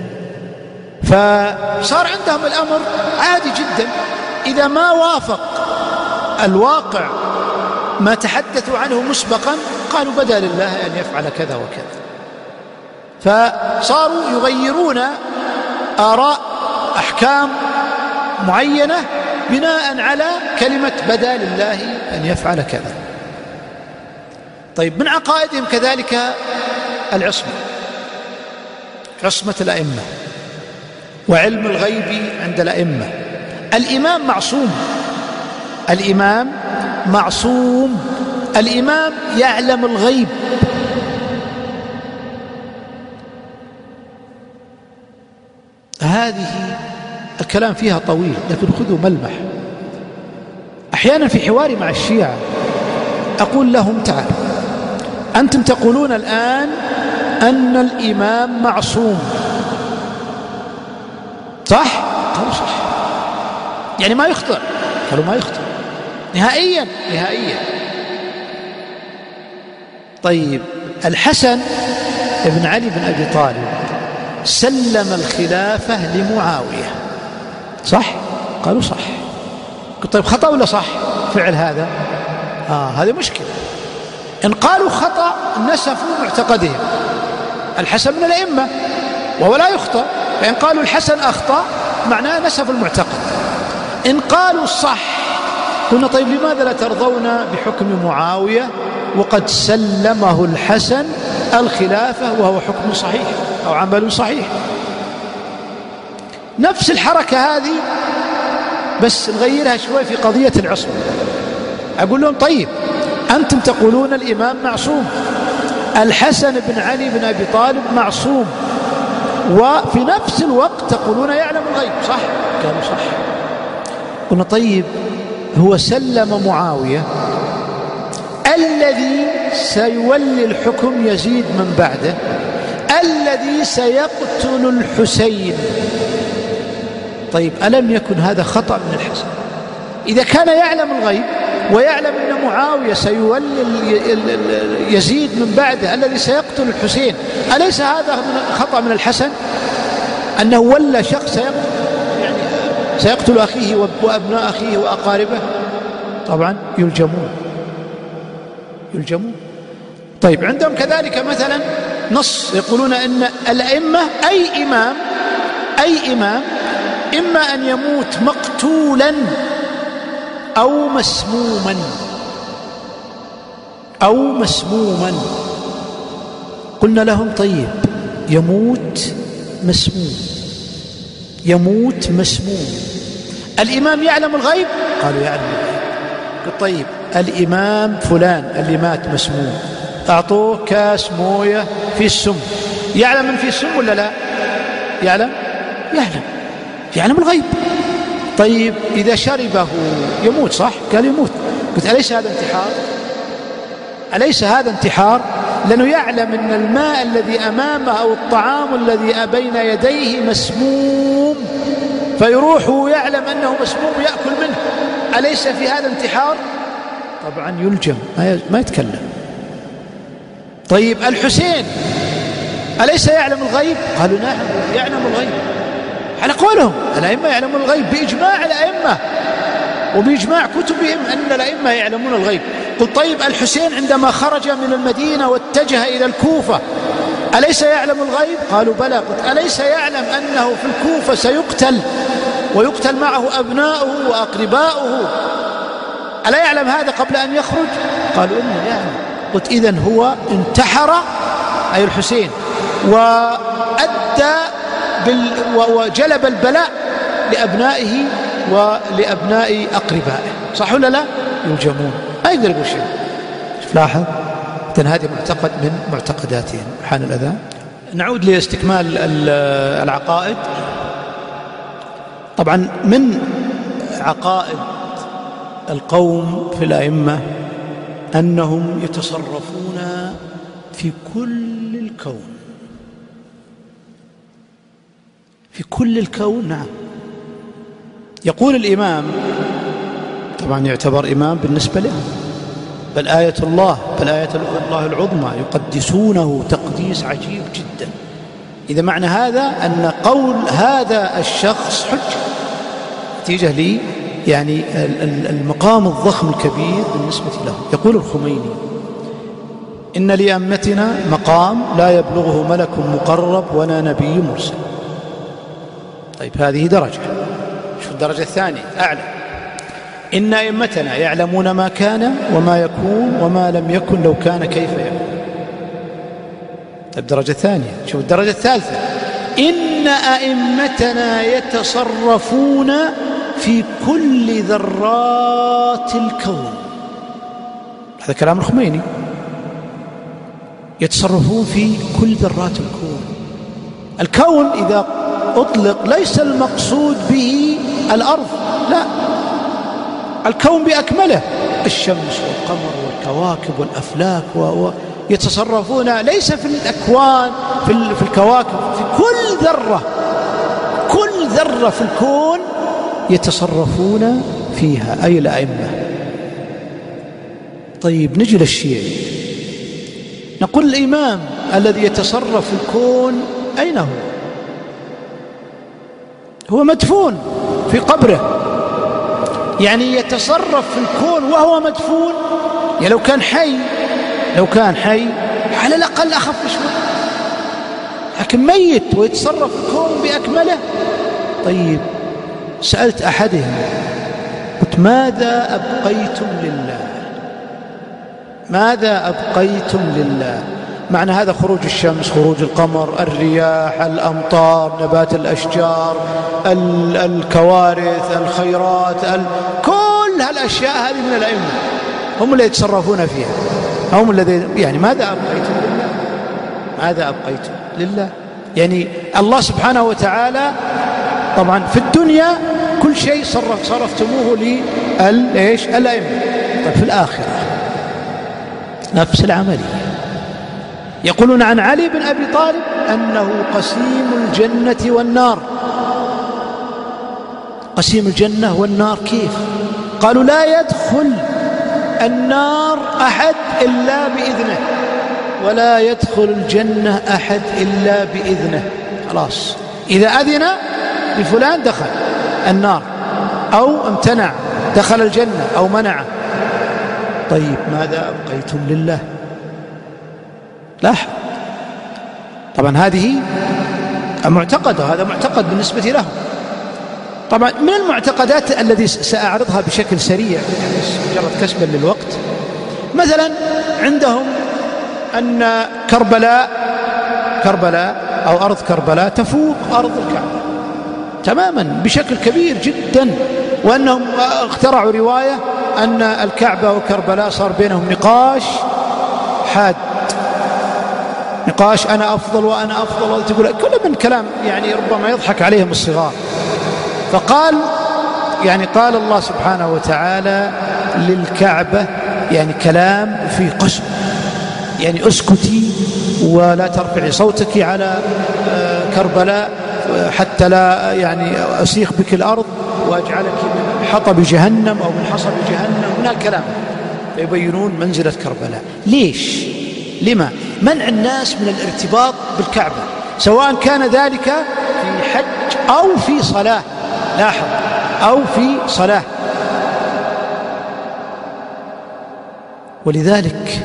Speaker 2: فصار عندهم الأمر عادي جدا. إذا ما وافق الواقع ما تحدثوا عنه مسبقا قالوا بدا لله أن يفعل كذا وكذا، فصاروا يغيرون آراء أحكام معينة بناء على كلمة بدا لله أن يفعل كذا. طيب، من عقائدهم كذلك العصمة، عصمة الأئمة وعلم الغيب عند الأئمة. الإمام معصوم، الإمام معصوم، الإمام يعلم الغيب. هذه الكلام فيها طويل، لكن خذوا ملمح. أحيانا في حواري مع الشيعة أقول لهم تعالوا، أنتم تقولون الآن أن الإمام معصوم، صح؟ قالوا صح، يعني ما يخطئ. قالوا ما يخطئ نهائيا نهائيا. طيب، الحسن بن علي بن أبي طالب سلم الخلافة لمعاوية، صح؟ قالوا صح. طيب، خطأ ولا صح فعل هذا؟ هذه مشكلة. إن قالوا خطأ نسفوا معتقدهم. الحسن من الأئمة وهو لا يخطأ، فإن قالوا الحسن أخطأ معناه نسفوا المعتقد. إن قالوا صح قلنا طيب لماذا لا ترضون بحكم معاوية وقد سلمه الحسن الخلافة وهو حكم صحيح أو عمل صحيح؟ نفس الحركة هذه بس نغيرها شوي في قضية العصمة. أقول لهم طيب، أنتم تقولون الإمام معصوم، الحسن بن علي بن أبي طالب معصوم، وفي نفس الوقت تقولون يعلم الغيب، صح؟ قالوا صح. قلنا طيب، هو سلم معاوية الذي سيولي الحكم يزيد من بعده، الذي سيقتل الحسين. طيب، ألم يكن هذا خطأ من الحسن؟ إذا كان يعلم الغيب ويعلم أن معاوية سيولي يزيد من بعده الذي سيقتل الحسين، أليس هذا خطأ من الحسن أنه ولى شخص يعني سيقتل أخيه وأبناء أخيه وأقاربه؟ طبعا يلجمون. طيب، عندهم كذلك مثلا نص يقولون أن الأئمة أي إمام إما أن يموت مقتولا أو مسموما قلنا لهم طيب يموت مسموم الإمام يعلم الغيب؟ قالوا يعلم الغيب. قلت طيب الإمام فلان اللي مات مسموم أعطوه كاس موية في السم، يعلم من في السم ولا لا؟ يعلم الغيب. طيب إذا شربه يموت صح؟ قال يموت. قلت أليس هذا انتحار؟ لأنه يعلم أن الماء الذي أمامه أو الطعام الذي بين يديه مسموم، فيروح ويعلم أنه مسموم يأكل منه. أليس في هذا انتحار؟ طبعا يلجم، ما يتكلم. طيب الحسين أليس يعلم الغيب؟ قالوا نعم يعلم الغيب، على قولهم الأئمة يعلمون الغيب بإجماع الأئمة وبإجماع كتبهم أن الأئمة يعلمون الغيب. قلت طيب الحسين عندما خرج من المدينة واتجه إلى الكوفة أليس يعلم الغيب؟ قالوا بلى. قلت أليس يعلم أنه في الكوفة سيقتل ويقتل معه أبناؤه وأقرباؤه؟ ألا يعلم هذا قبل أن يخرج؟ قالوا إنه يعلم. قلت إذن هو انتحر أي الحسين وأدى وجلب البلاء لأبنائه ولأبناء أقربائه، صح ولا لا؟ يلجمون، ما يقدر يقول شيء. لاحظ إذن هذه معتقد من معتقداتهم. حان الأذان. نعود لاستكمال العقائد. طبعا من عقائد القوم في الأئمة أنهم يتصرفون في كل الكون، نعم. يقول الإمام، طبعا يعتبر إمام بالنسبة له، بل آية الله العظمى يقدسونه تقديس عجيب جدا. إذا معنى هذا أن قول هذا الشخص حجة نتيجة لي يعني المقام الضخم الكبير بالنسبة له. يقول الخميني إن لأمتنا مقام لا يبلغه ملك مقرب ولا نبي مرسل. طيب هذه درجة. شوف الدرجة الثانية أعلى، إن أئمتنا يعلمون ما كان وما يكون وما لم يكن لو كان كيف يكون. طيب الدرجة الثانية. شوف الدرجة الثالثة، إن أئمتنا يتصرفون في كل ذرات الكون. هذا كلام الخميني، يتصرفون في كل ذرات الكون إذا أطلق ليس المقصود به الأرض، لا، الكون بأكمله، الشمس والقمر والكواكب والأفلاك يتصرفون ليس في الأكوان في الكواكب، في كل ذرة في الكون يتصرفون فيها أي الأئمة. طيب نجي للشيعي، نقول الإمام الذي يتصرف في الكون أين هو؟ هو مدفون في قبره، يعني يتصرف في الكون وهو مدفون. يعني لو كان حي على الأقل أخف شوي، لكن ميت ويتصرف في الكون بأكمله. طيب سألت أحدهم قلت ماذا أبقيتم لله؟ معنى هذا خروج الشمس، خروج القمر، الرياح، الأمطار، نبات الأشجار، الكوارث، الخيرات، كل هالأشياء هذه من الأئمة، هم اللي يتصرفون فيها، هم الذين يعني ماذا أبقيتم لله؟ يعني الله سبحانه طبعا في الدنيا كل شيء صرفتموه للأئمة. طيب في الآخرة نفس العملية. يقولون عن علي بن أبي طالب أنه قسيم الجنة والنار. قسيم الجنة والنار كيف؟ قالوا لا يدخل النار أحد إلا بإذنه ولا يدخل الجنة أحد إلا بإذنه. خلاص، إذا أذن لفلان دخل النار أو امتنع دخل الجنة أو منعه. طيب ماذا أبقيتم لله؟ لاحظ طبعا هذه معتقد، هذا معتقد بالنسبة له. طبعا من المعتقدات الذي سأعرضها بشكل سريع مجرد كسبا للوقت، مثلا عندهم أن كربلاء أو أرض كربلاء تفوق أرض الكعبة تماما بشكل كبير جدا، وأنهم اخترعوا رواية أن الكعبة وكربلاء صار بينهم نقاش حاد، نقاش أنا أفضل وأنا أفضل، تقول كل من كلام يعني ربما يضحك عليهم الصغار. فقال يعني قال الله سبحانه وتعالى للكعبة يعني كلام في قسم، يعني اسكتي ولا ترفعي صوتك على كربلاء حتى لا يعني أسيخ بك الأرض وأجعلك من حطب جهنم أو من حصب جهنم، من الكلام يبينون منزلة كربلاء. ليش؟ لما؟ منع الناس من الارتباط بالكعبة، سواء كان ذلك في حج أو في صلاة، لاحظ، أو في صلاة. ولذلك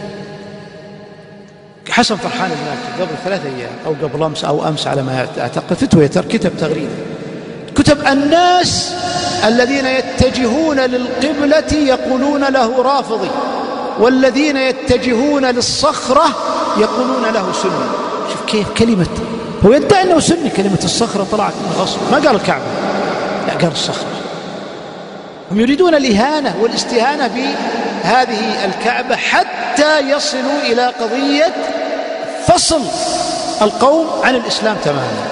Speaker 2: حسن فرحان المالكي قبل 3 أيام أو قبل أمس أو أمس على ما أعتقد في تويتر كتب تغريدة، كتب الناس الذين يتجهون للقبلة يقولون له رافضي، والذين يتجهون للصخرة يقولون له سني. شوف كيف كلمة، هو يدعي أنه سني، كلمة الصخرة طلعت من غصب، ما قال الكعبة، لا قال الصخرة. هم يريدون الإهانة والاستهانة بهذه الكعبة حتى يصلوا إلى قضية فصل القوم عن الإسلام تماما.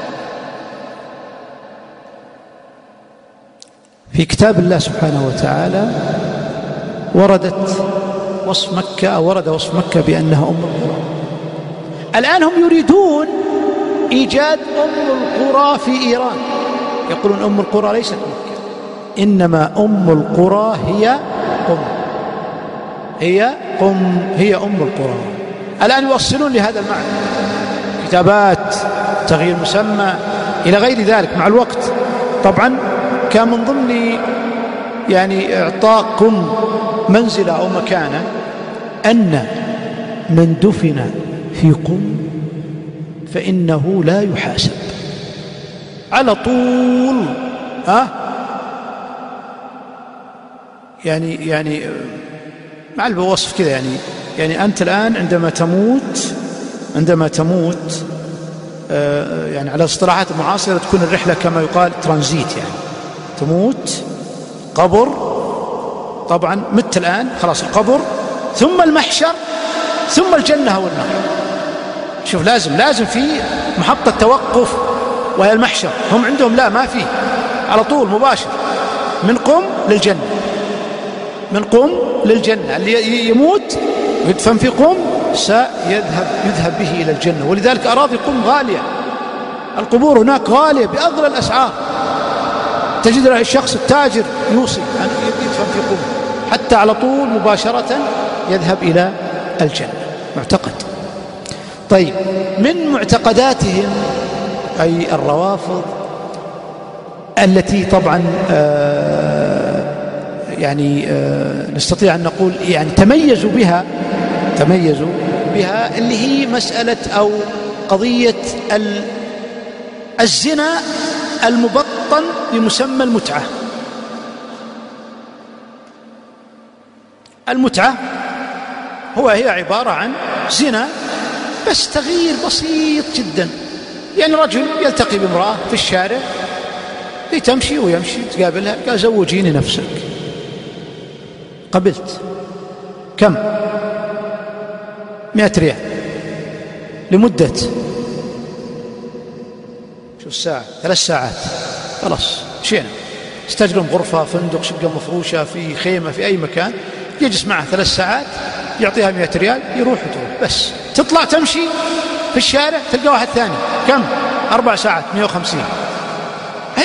Speaker 2: في كتاب الله سبحانه وتعالى ورد وصف مكة بأنها أم القرى. الآن هم يريدون إيجاد أم القرى في إيران، يقولون أم القرى ليست مكة، إنما أم القرى هي أم القرى. الآن يوصلون لهذا المعنى، كتابات، تغيير مسمى إلى غير ذلك مع الوقت. طبعا كان من ضمن يعني إعطاءكم منزلة أو مكانة أن من دفن في قم فإنه لا يحاسب على طول. يعني مع الوصف كذا، يعني أنت الآن عندما تموت يعني على الاصطلاحات المعاصرة تكون الرحلة كما يقال ترانزيت، يعني تموت قبر، طبعا مت الآن خلاص القبر ثم المحشر ثم الجنة والنار. شوف لازم في محطة توقف وهي المحشر، هم عندهم لا ما في، على طول مباشر من قم للجنة. اللي يموت ويدفن في قم يذهب به إلى الجنة. ولذلك أراضي قم غالية، القبور هناك غالية بأغلى الأسعار، تجد الشخص التاجر يوصي أن يدفن في قم حتى على طول مباشرة يذهب إلى الجنة، معتقد. طيب، من معتقداتهم أي الروافض التي طبعا يعني نستطيع أن نقول يعني تميزوا بها اللي هي مسألة أو قضية الزنا المبطن بمسمى المتعة. المتعة هي عبارة عن زنا بس تغيير بسيط جدا، يعني رجل يلتقي بامرأة في الشارع، تمشي ويمشي، تقابلها، قال زوجيني نفسك، قبلت كم؟ 100 ريال لمدة شو الساعة 3 ساعات، خلاص مشينا، استجرم غرفة، فندق، شقة مفروشة، في خيمة، في أي مكان، يجلس معه 3 ساعات، يعطيها 100 ريال، يروح وتروح. بس تطلع تمشي في الشارع تلقى واحد ثاني، كم؟ 4 ساعات 150. هي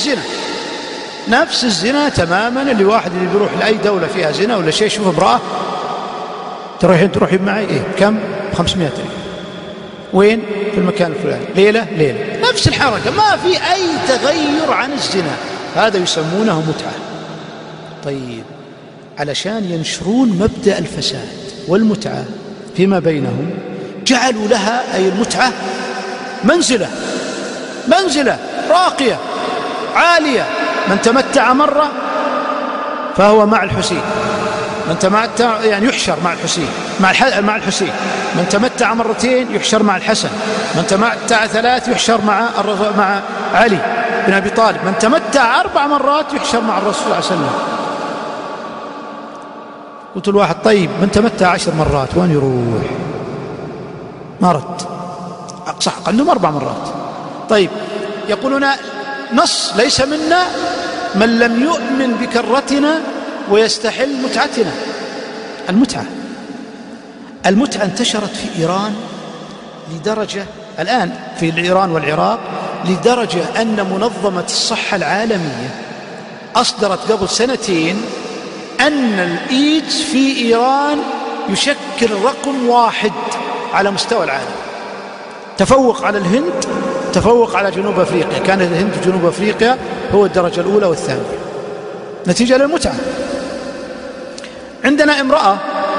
Speaker 2: نفس الزنا تماما. اللي واحد اللي بيروح لأي دولة فيها زنا ولا شيء، شوف امرأة تروحي معي، كم؟ 500 ريال. وين؟ في المكان الفلاني، ليلة، نفس الحركة، ما في أي تغير عن الزنا. هذا يسمونه متعة. طيب، علشان ينشرون مبدأ الفساد والمتعة فيما بينهم، جعلوا لها أي المتعة منزلة راقية، عالية. من تمتع مرة فهو مع الحسين، من تمتع يعني يحشر مع الحسين، مع الحسين. من تمتع مرتين يحشر مع الحسن، من تمتع 3 يحشر مع علي بن أبي طالب، من تمتع 4 مرات يحشر مع الرسول صلى الله عليه وسلم. قلت الواحد طيب من تمتع 10 مرات وين يروح؟ ما رد. صح عندهم 4 مرات. طيب يقولون نص ليس منا من لم يؤمن بكرتنا ويستحل متعتنا. المتعة انتشرت في إيران لدرجة الآن في إيران والعراق، لدرجة أن منظمة الصحة العالمية أصدرت قبل 2 سنين أن الإيدز في إيران يشكل رقم 1 على مستوى العالم، تفوق على الهند، تفوق على جنوب أفريقيا. كانت الهند وجنوب أفريقيا هو الدرجة الأولى والثانية نتيجة للمتعة. عندنا امرأة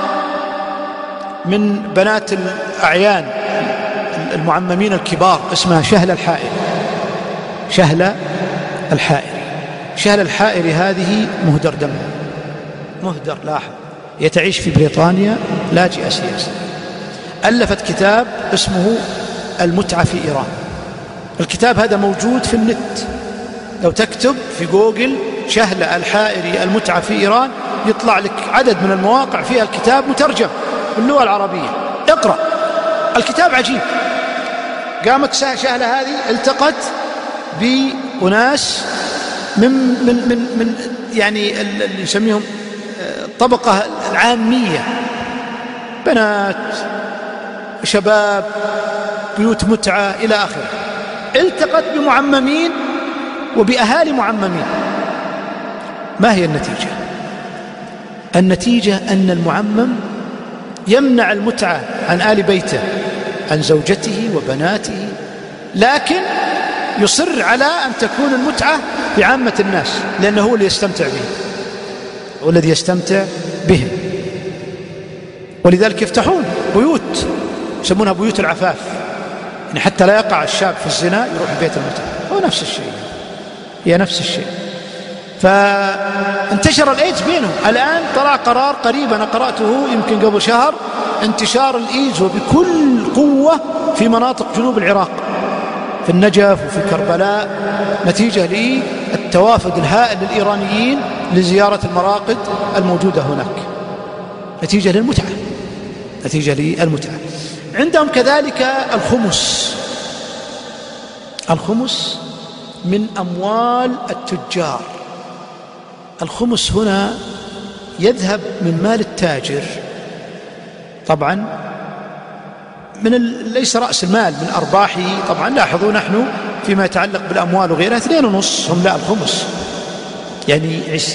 Speaker 2: من بنات الأعيان المعممين الكبار اسمها شهلة الحائري. شهلة الحائري هذه مهدر دمها، مهدر. لاحظ، هي تعيش في بريطانيا، لاجئة سياسية. ألفت كتاب اسمه المتعة في إيران. الكتاب هذا موجود في النت، لو تكتب في جوجل شهلة الحائري المتعة في إيران يطلع لك عدد من المواقع فيها الكتاب مترجم باللغة العربية. اقرأ الكتاب، عجيب. قامت شهلة هذه التقت بأناس من يعني اللي نسميهم الطبقة العامية، بنات، شباب، بيوت متعة إلى آخره. التقت بمعممين وبأهالي معممين. ما هي النتيجة؟ النتيجة أن المعمم يمنع المتعة عن آل بيته، عن زوجته وبناته، لكن يصر على أن تكون المتعة بعامة الناس، لأنه هو اللي يستمتع به، هو الذي يستمتع بهم. ولذلك يفتحون بيوت يسمونها بيوت العفاف، يعني حتى لا يقع الشاب في الزنا يروح بيت المتعة. هو نفس الشيء، هي نفس الشيء. فانتشر الإيدز بينهم. الآن طلع قرار قريب أنا قرأته يمكن قبل شهر، انتشار الإيدز وبكل قوة في مناطق جنوب العراق، في النجف وفي كربلاء، نتيجة للتوافد الهائل للإيرانيين لزيارة المراقد الموجودة هناك، نتيجة للمتعة، نتيجة للمتعة. عندهم كذلك الخمس من أموال التجار. الخمس هنا يذهب من مال التاجر، طبعا من ليس رأس المال، من أرباحه. طبعا لاحظوا نحن فيما يتعلق بالأموال وغيرها 2.5 هم لا الخمس، يعني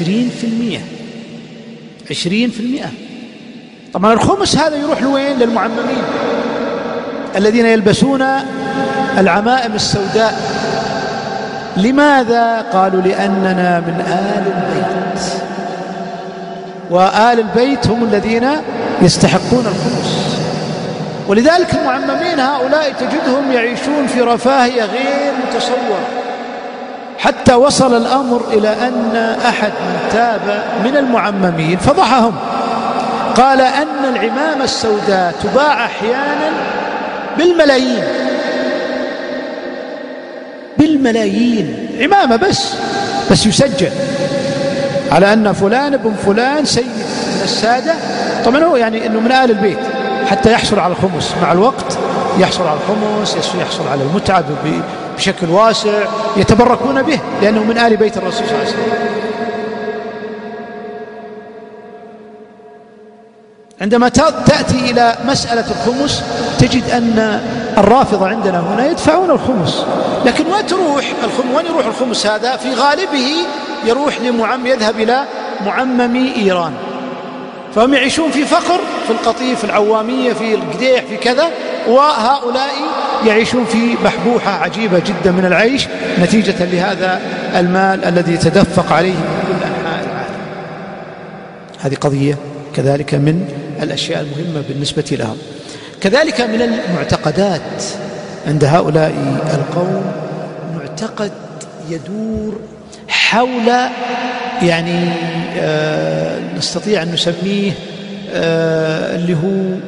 Speaker 2: 20%. طبعا الخمس هذا يروح لوين؟ للمعممين الذين يلبسون العمائم السوداء. لماذا؟ قالوا لأننا من آل البيت، وآل البيت هم الذين يستحقون الخمس. ولذلك المعممين هؤلاء تجدهم يعيشون في رفاهية غير متصورة، حتى وصل الأمر إلى أن أحد من تاب من المعممين فضحهم، قال أن العمامة السوداء تباع أحيانا بالملايين، عمامة بس يسجل على أن فلان ابن فلان سيد من السادة. طبعا هو يعني أنه من آل البيت، حتى يحصل على الخمس. مع الوقت يحصل على الخمس، يحصل على المتعة بشكل واسع، يتبركون به لأنه من آل بيت الرسول صلى الله عليه وسلم. عندما تأتي إلى مسألة الخمس تجد أن الرافضة عندنا هنا يدفعون الخمس، لكن وين يروح الخمس هذا؟ في غالبه يروح يذهب إلى معممي إيران، فهم يعيشون في فقر، في القطيف، في العوامية، في القديح، في كذا، وهؤلاء يعيشون في بحبوحة عجيبة جدا من العيش نتيجة لهذا المال الذي يتدفق عليه من كل أنحاء العالم. هذه قضية كذلك من الأشياء المهمة بالنسبة لهم. كذلك من المعتقدات عند هؤلاء القوم معتقد يدور حول يعني نستطيع أن نسميه اللي هو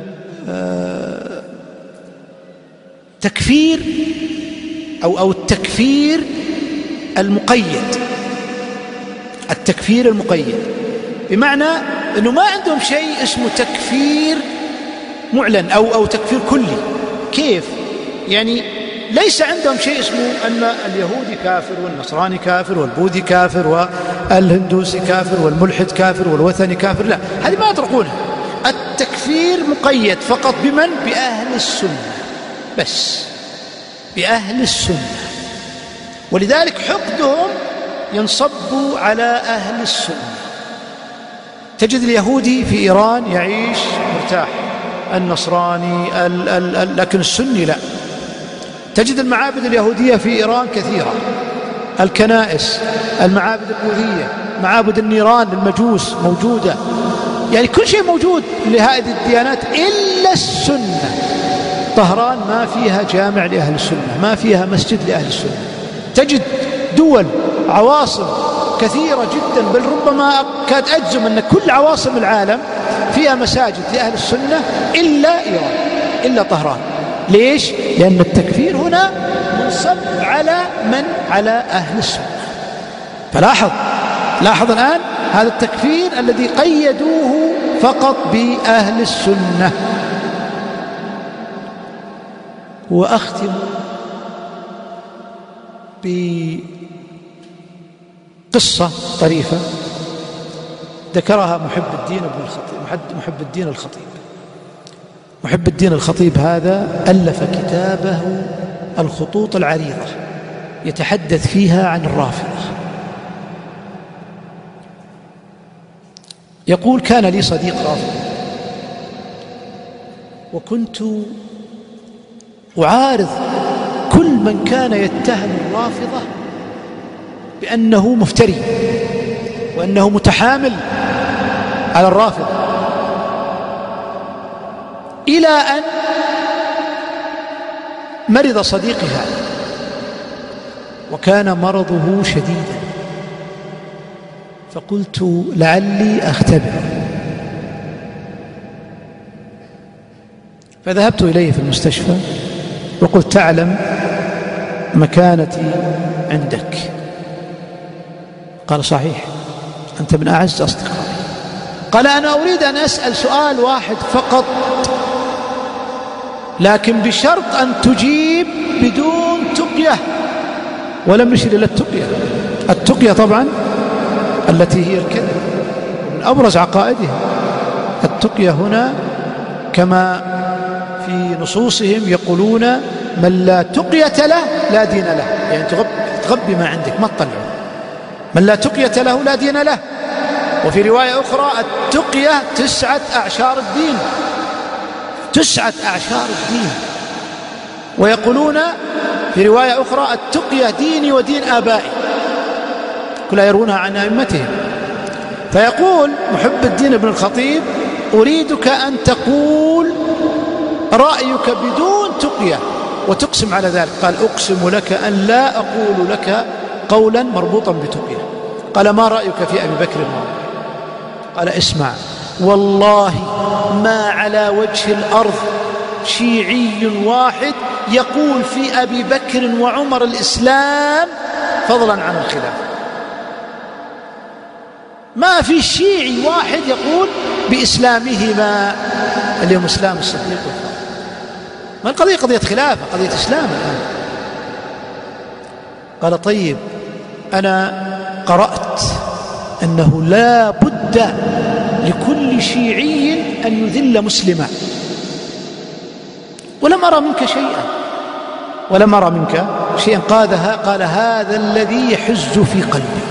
Speaker 2: تكفير أو التكفير المقيد. التكفير المقيد بمعنى أنه ما عندهم شيء اسمه تكفير معلن أو تكفير كلي. كيف؟ يعني ليس عندهم شيء اسمه أن اليهودي كافر والنصراني كافر والبوذي كافر والهندوسي كافر والملحد كافر والوثني كافر. لا، هذه ما يطرقونها. التكفير مقيد فقط بمن؟ بأهل السنة بس، بأهل السنة. ولذلك حقدهم ينصب على أهل السنة. تجد اليهودي في إيران يعيش مرتاح، النصراني لكن السني لا. تجد المعابد اليهودية في إيران كثيرة، الكنائس، المعابد البوذية، معابد النيران للمجوس موجودة، يعني كل شيء موجود لهذه الديانات إلا السنة. طهران ما فيها جامع لأهل السنة، ما فيها مسجد لأهل السنة. تجد دول عواصم كثيرة جدا، بل ربما كاد أجزم أن كل عواصم العالم فيها مساجد لأهل السنة إلا إيران، إلا طهران. ليش؟ لأن التكفير هنا منصب على من؟ على أهل السنة. لاحظ الآن هذا التكفير الذي قيدوه فقط بأهل السنة. وأختم بقصة طريفة ذكرها محب الدين الخطيب. محب الدين الخطيب هذا ألف كتابه الخطوط العريضة يتحدث فيها عن الرافضة. يقول: كان لي صديق رافضي وكنت أعارض كل من كان يتهم الرافضة بأنه مفتري وأنه متحامل على الرافضة، إلى أن مرض صديقي هذا وكان مرضه شديدا، فقلت لعلي أختبر، فذهبت إليه في المستشفى وقلت: تعلم مكانتي عندك؟ قال: صحيح، أنت من أعز أصدقائي. قال: أنا أريد أن أسأل سؤال واحد فقط، لكن بشرط أن تجيب بدون تقية. ولم نشر إلى التقية طبعا التي هي الكذب، من أبرز عقائدها. التقية هنا كما في نصوصهم يقولون: من لا تقية له لا دين له، يعني تغبي ما عندك، ما تطلعه. من لا تقية له لا دين له. وفي رواية أخرى: التقية 9 أعشار الدين، 9 أعشار الدين. ويقولون في رواية أخرى: التقية ديني ودين آبائي، كلها يرونها عن أئمتهم. فيقول محب الدين ابن الخطيب: أريدك أن تقول رأيك بدون تقية وتقسم على ذلك. قال: أقسم لك أن لا أقول لك قولا مربوطا بتقية. قال: ما رأيك في أبي بكر وعمر؟ قال: اسمع، والله ما على وجه الأرض شيعي واحد يقول في أبي بكر وعمر الإسلام فضلا عن الخلافة. ما في شيعي واحد يقول بإسلامهما اللي هم إسلام الصديق. ما القضية قضية خلافة، قضية إسلام الآن. قال: طيب، أنا قرأت أنه لا بد لكل شيعي أن يذل مسلما، ولم أرى منك شيئا. قال: هذا الذي يحز في قلبي،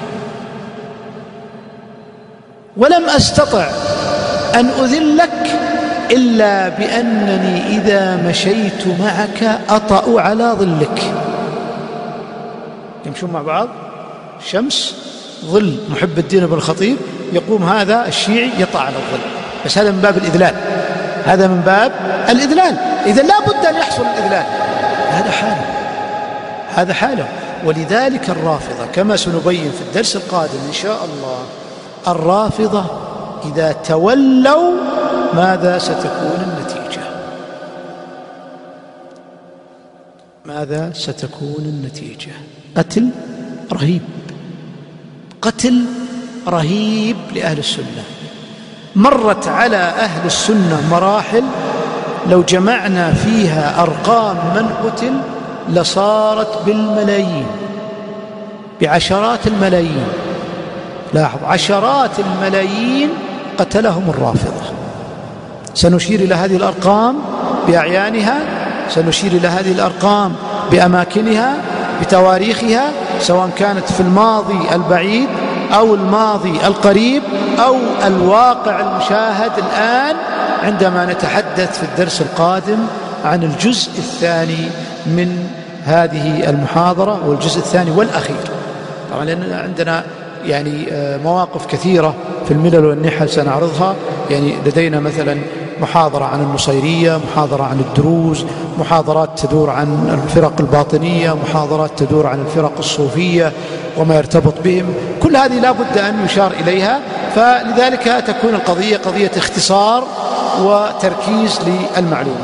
Speaker 2: ولم أستطع أن أذلك إلا بأنني إذا مشيت معك أطأ على ظلك. يمشون مع بعض، شمس ظل محب الدين ابن الخطيب، يقوم هذا الشيعي يطأ على الظل، بس هذا من باب الإذلال، هذا من باب الإذلال. إذا لا بد أن يحصل الإذلال. هذا حاله. ولذلك الرافضة كما سنبين في الدرس القادم إن شاء الله، الرافضة إذا تولوا ماذا ستكون النتيجة؟ ماذا ستكون النتيجة؟ قتل رهيب، قتل رهيب لأهل السنة. مرت على أهل السنة مراحل لو جمعنا فيها أرقام من قتل لصارت بالملايين، بعشرات الملايين. لاحظ، عشرات الملايين قتلهم الرافضة. سنشير إلى هذه الأرقام بأعيانها، سنشير إلى هذه الأرقام بأماكنها، بتواريخها، سواء كانت في الماضي البعيد أو الماضي القريب أو الواقع المشاهد الآن، عندما نتحدث في الدرس القادم عن الجزء الثاني من هذه المحاضرة، والجزء الثاني والأخير. طبعا لأن عندنا يعني مواقف كثيرة في الملل والنحل سنعرضها. يعني لدينا مثلا محاضرة عن النصيرية، محاضرة عن الدروز، محاضرات تدور عن الفرق الباطنية، محاضرات تدور عن الفرق الصوفية وما يرتبط بهم. كل هذه لا بد أن يشار إليها، فلذلك تكون القضية قضية اختصار وتركيز للمعلومة.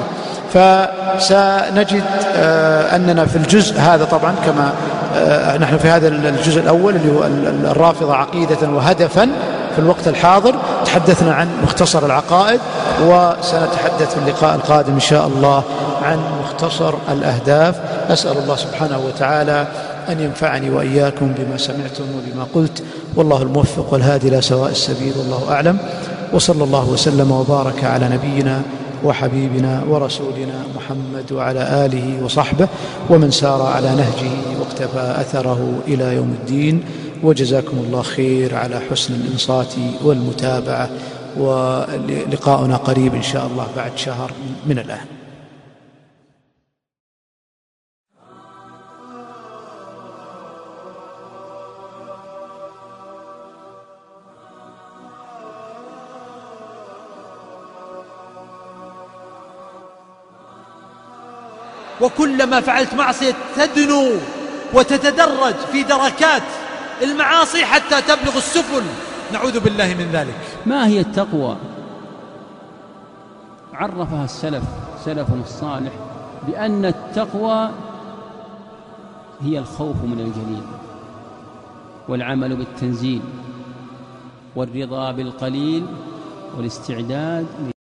Speaker 2: فسنجد أننا في الجزء هذا طبعا كما نحن في هذا الجزء الأول اللي هو الرافضة عقيدة وهدفا في الوقت الحاضر، تحدثنا عن مختصر العقائد، وسنتحدث في اللقاء القادم إن شاء الله عن مختصر الأهداف. أسأل الله سبحانه وتعالى أن ينفعني وإياكم بما سمعتم وبما قلت، والله الموفق والهادي إلى سواء السبيل، والله أعلم. وصلى الله وسلم وبارك على نبينا وحبيبنا ورسولنا محمد وعلى آله وصحبه ومن سار على نهجه واقتفى أثره إلى يوم الدين. وجزاكم الله خير على حسن الإنصات والمتابعة، ولقاؤنا قريب إن شاء الله بعد شهر من الآن.
Speaker 3: وكلما فعلت معصية تدنو وتتدرج في دركات المعاصي حتى تبلغ السفل، نعوذ بالله من ذلك.
Speaker 4: ما هي التقوى؟ عرفها السلف، سلفنا الصالح، بأن التقوى هي الخوف من الجليل، والعمل بالتنزيل، والرضا بالقليل، والاستعداد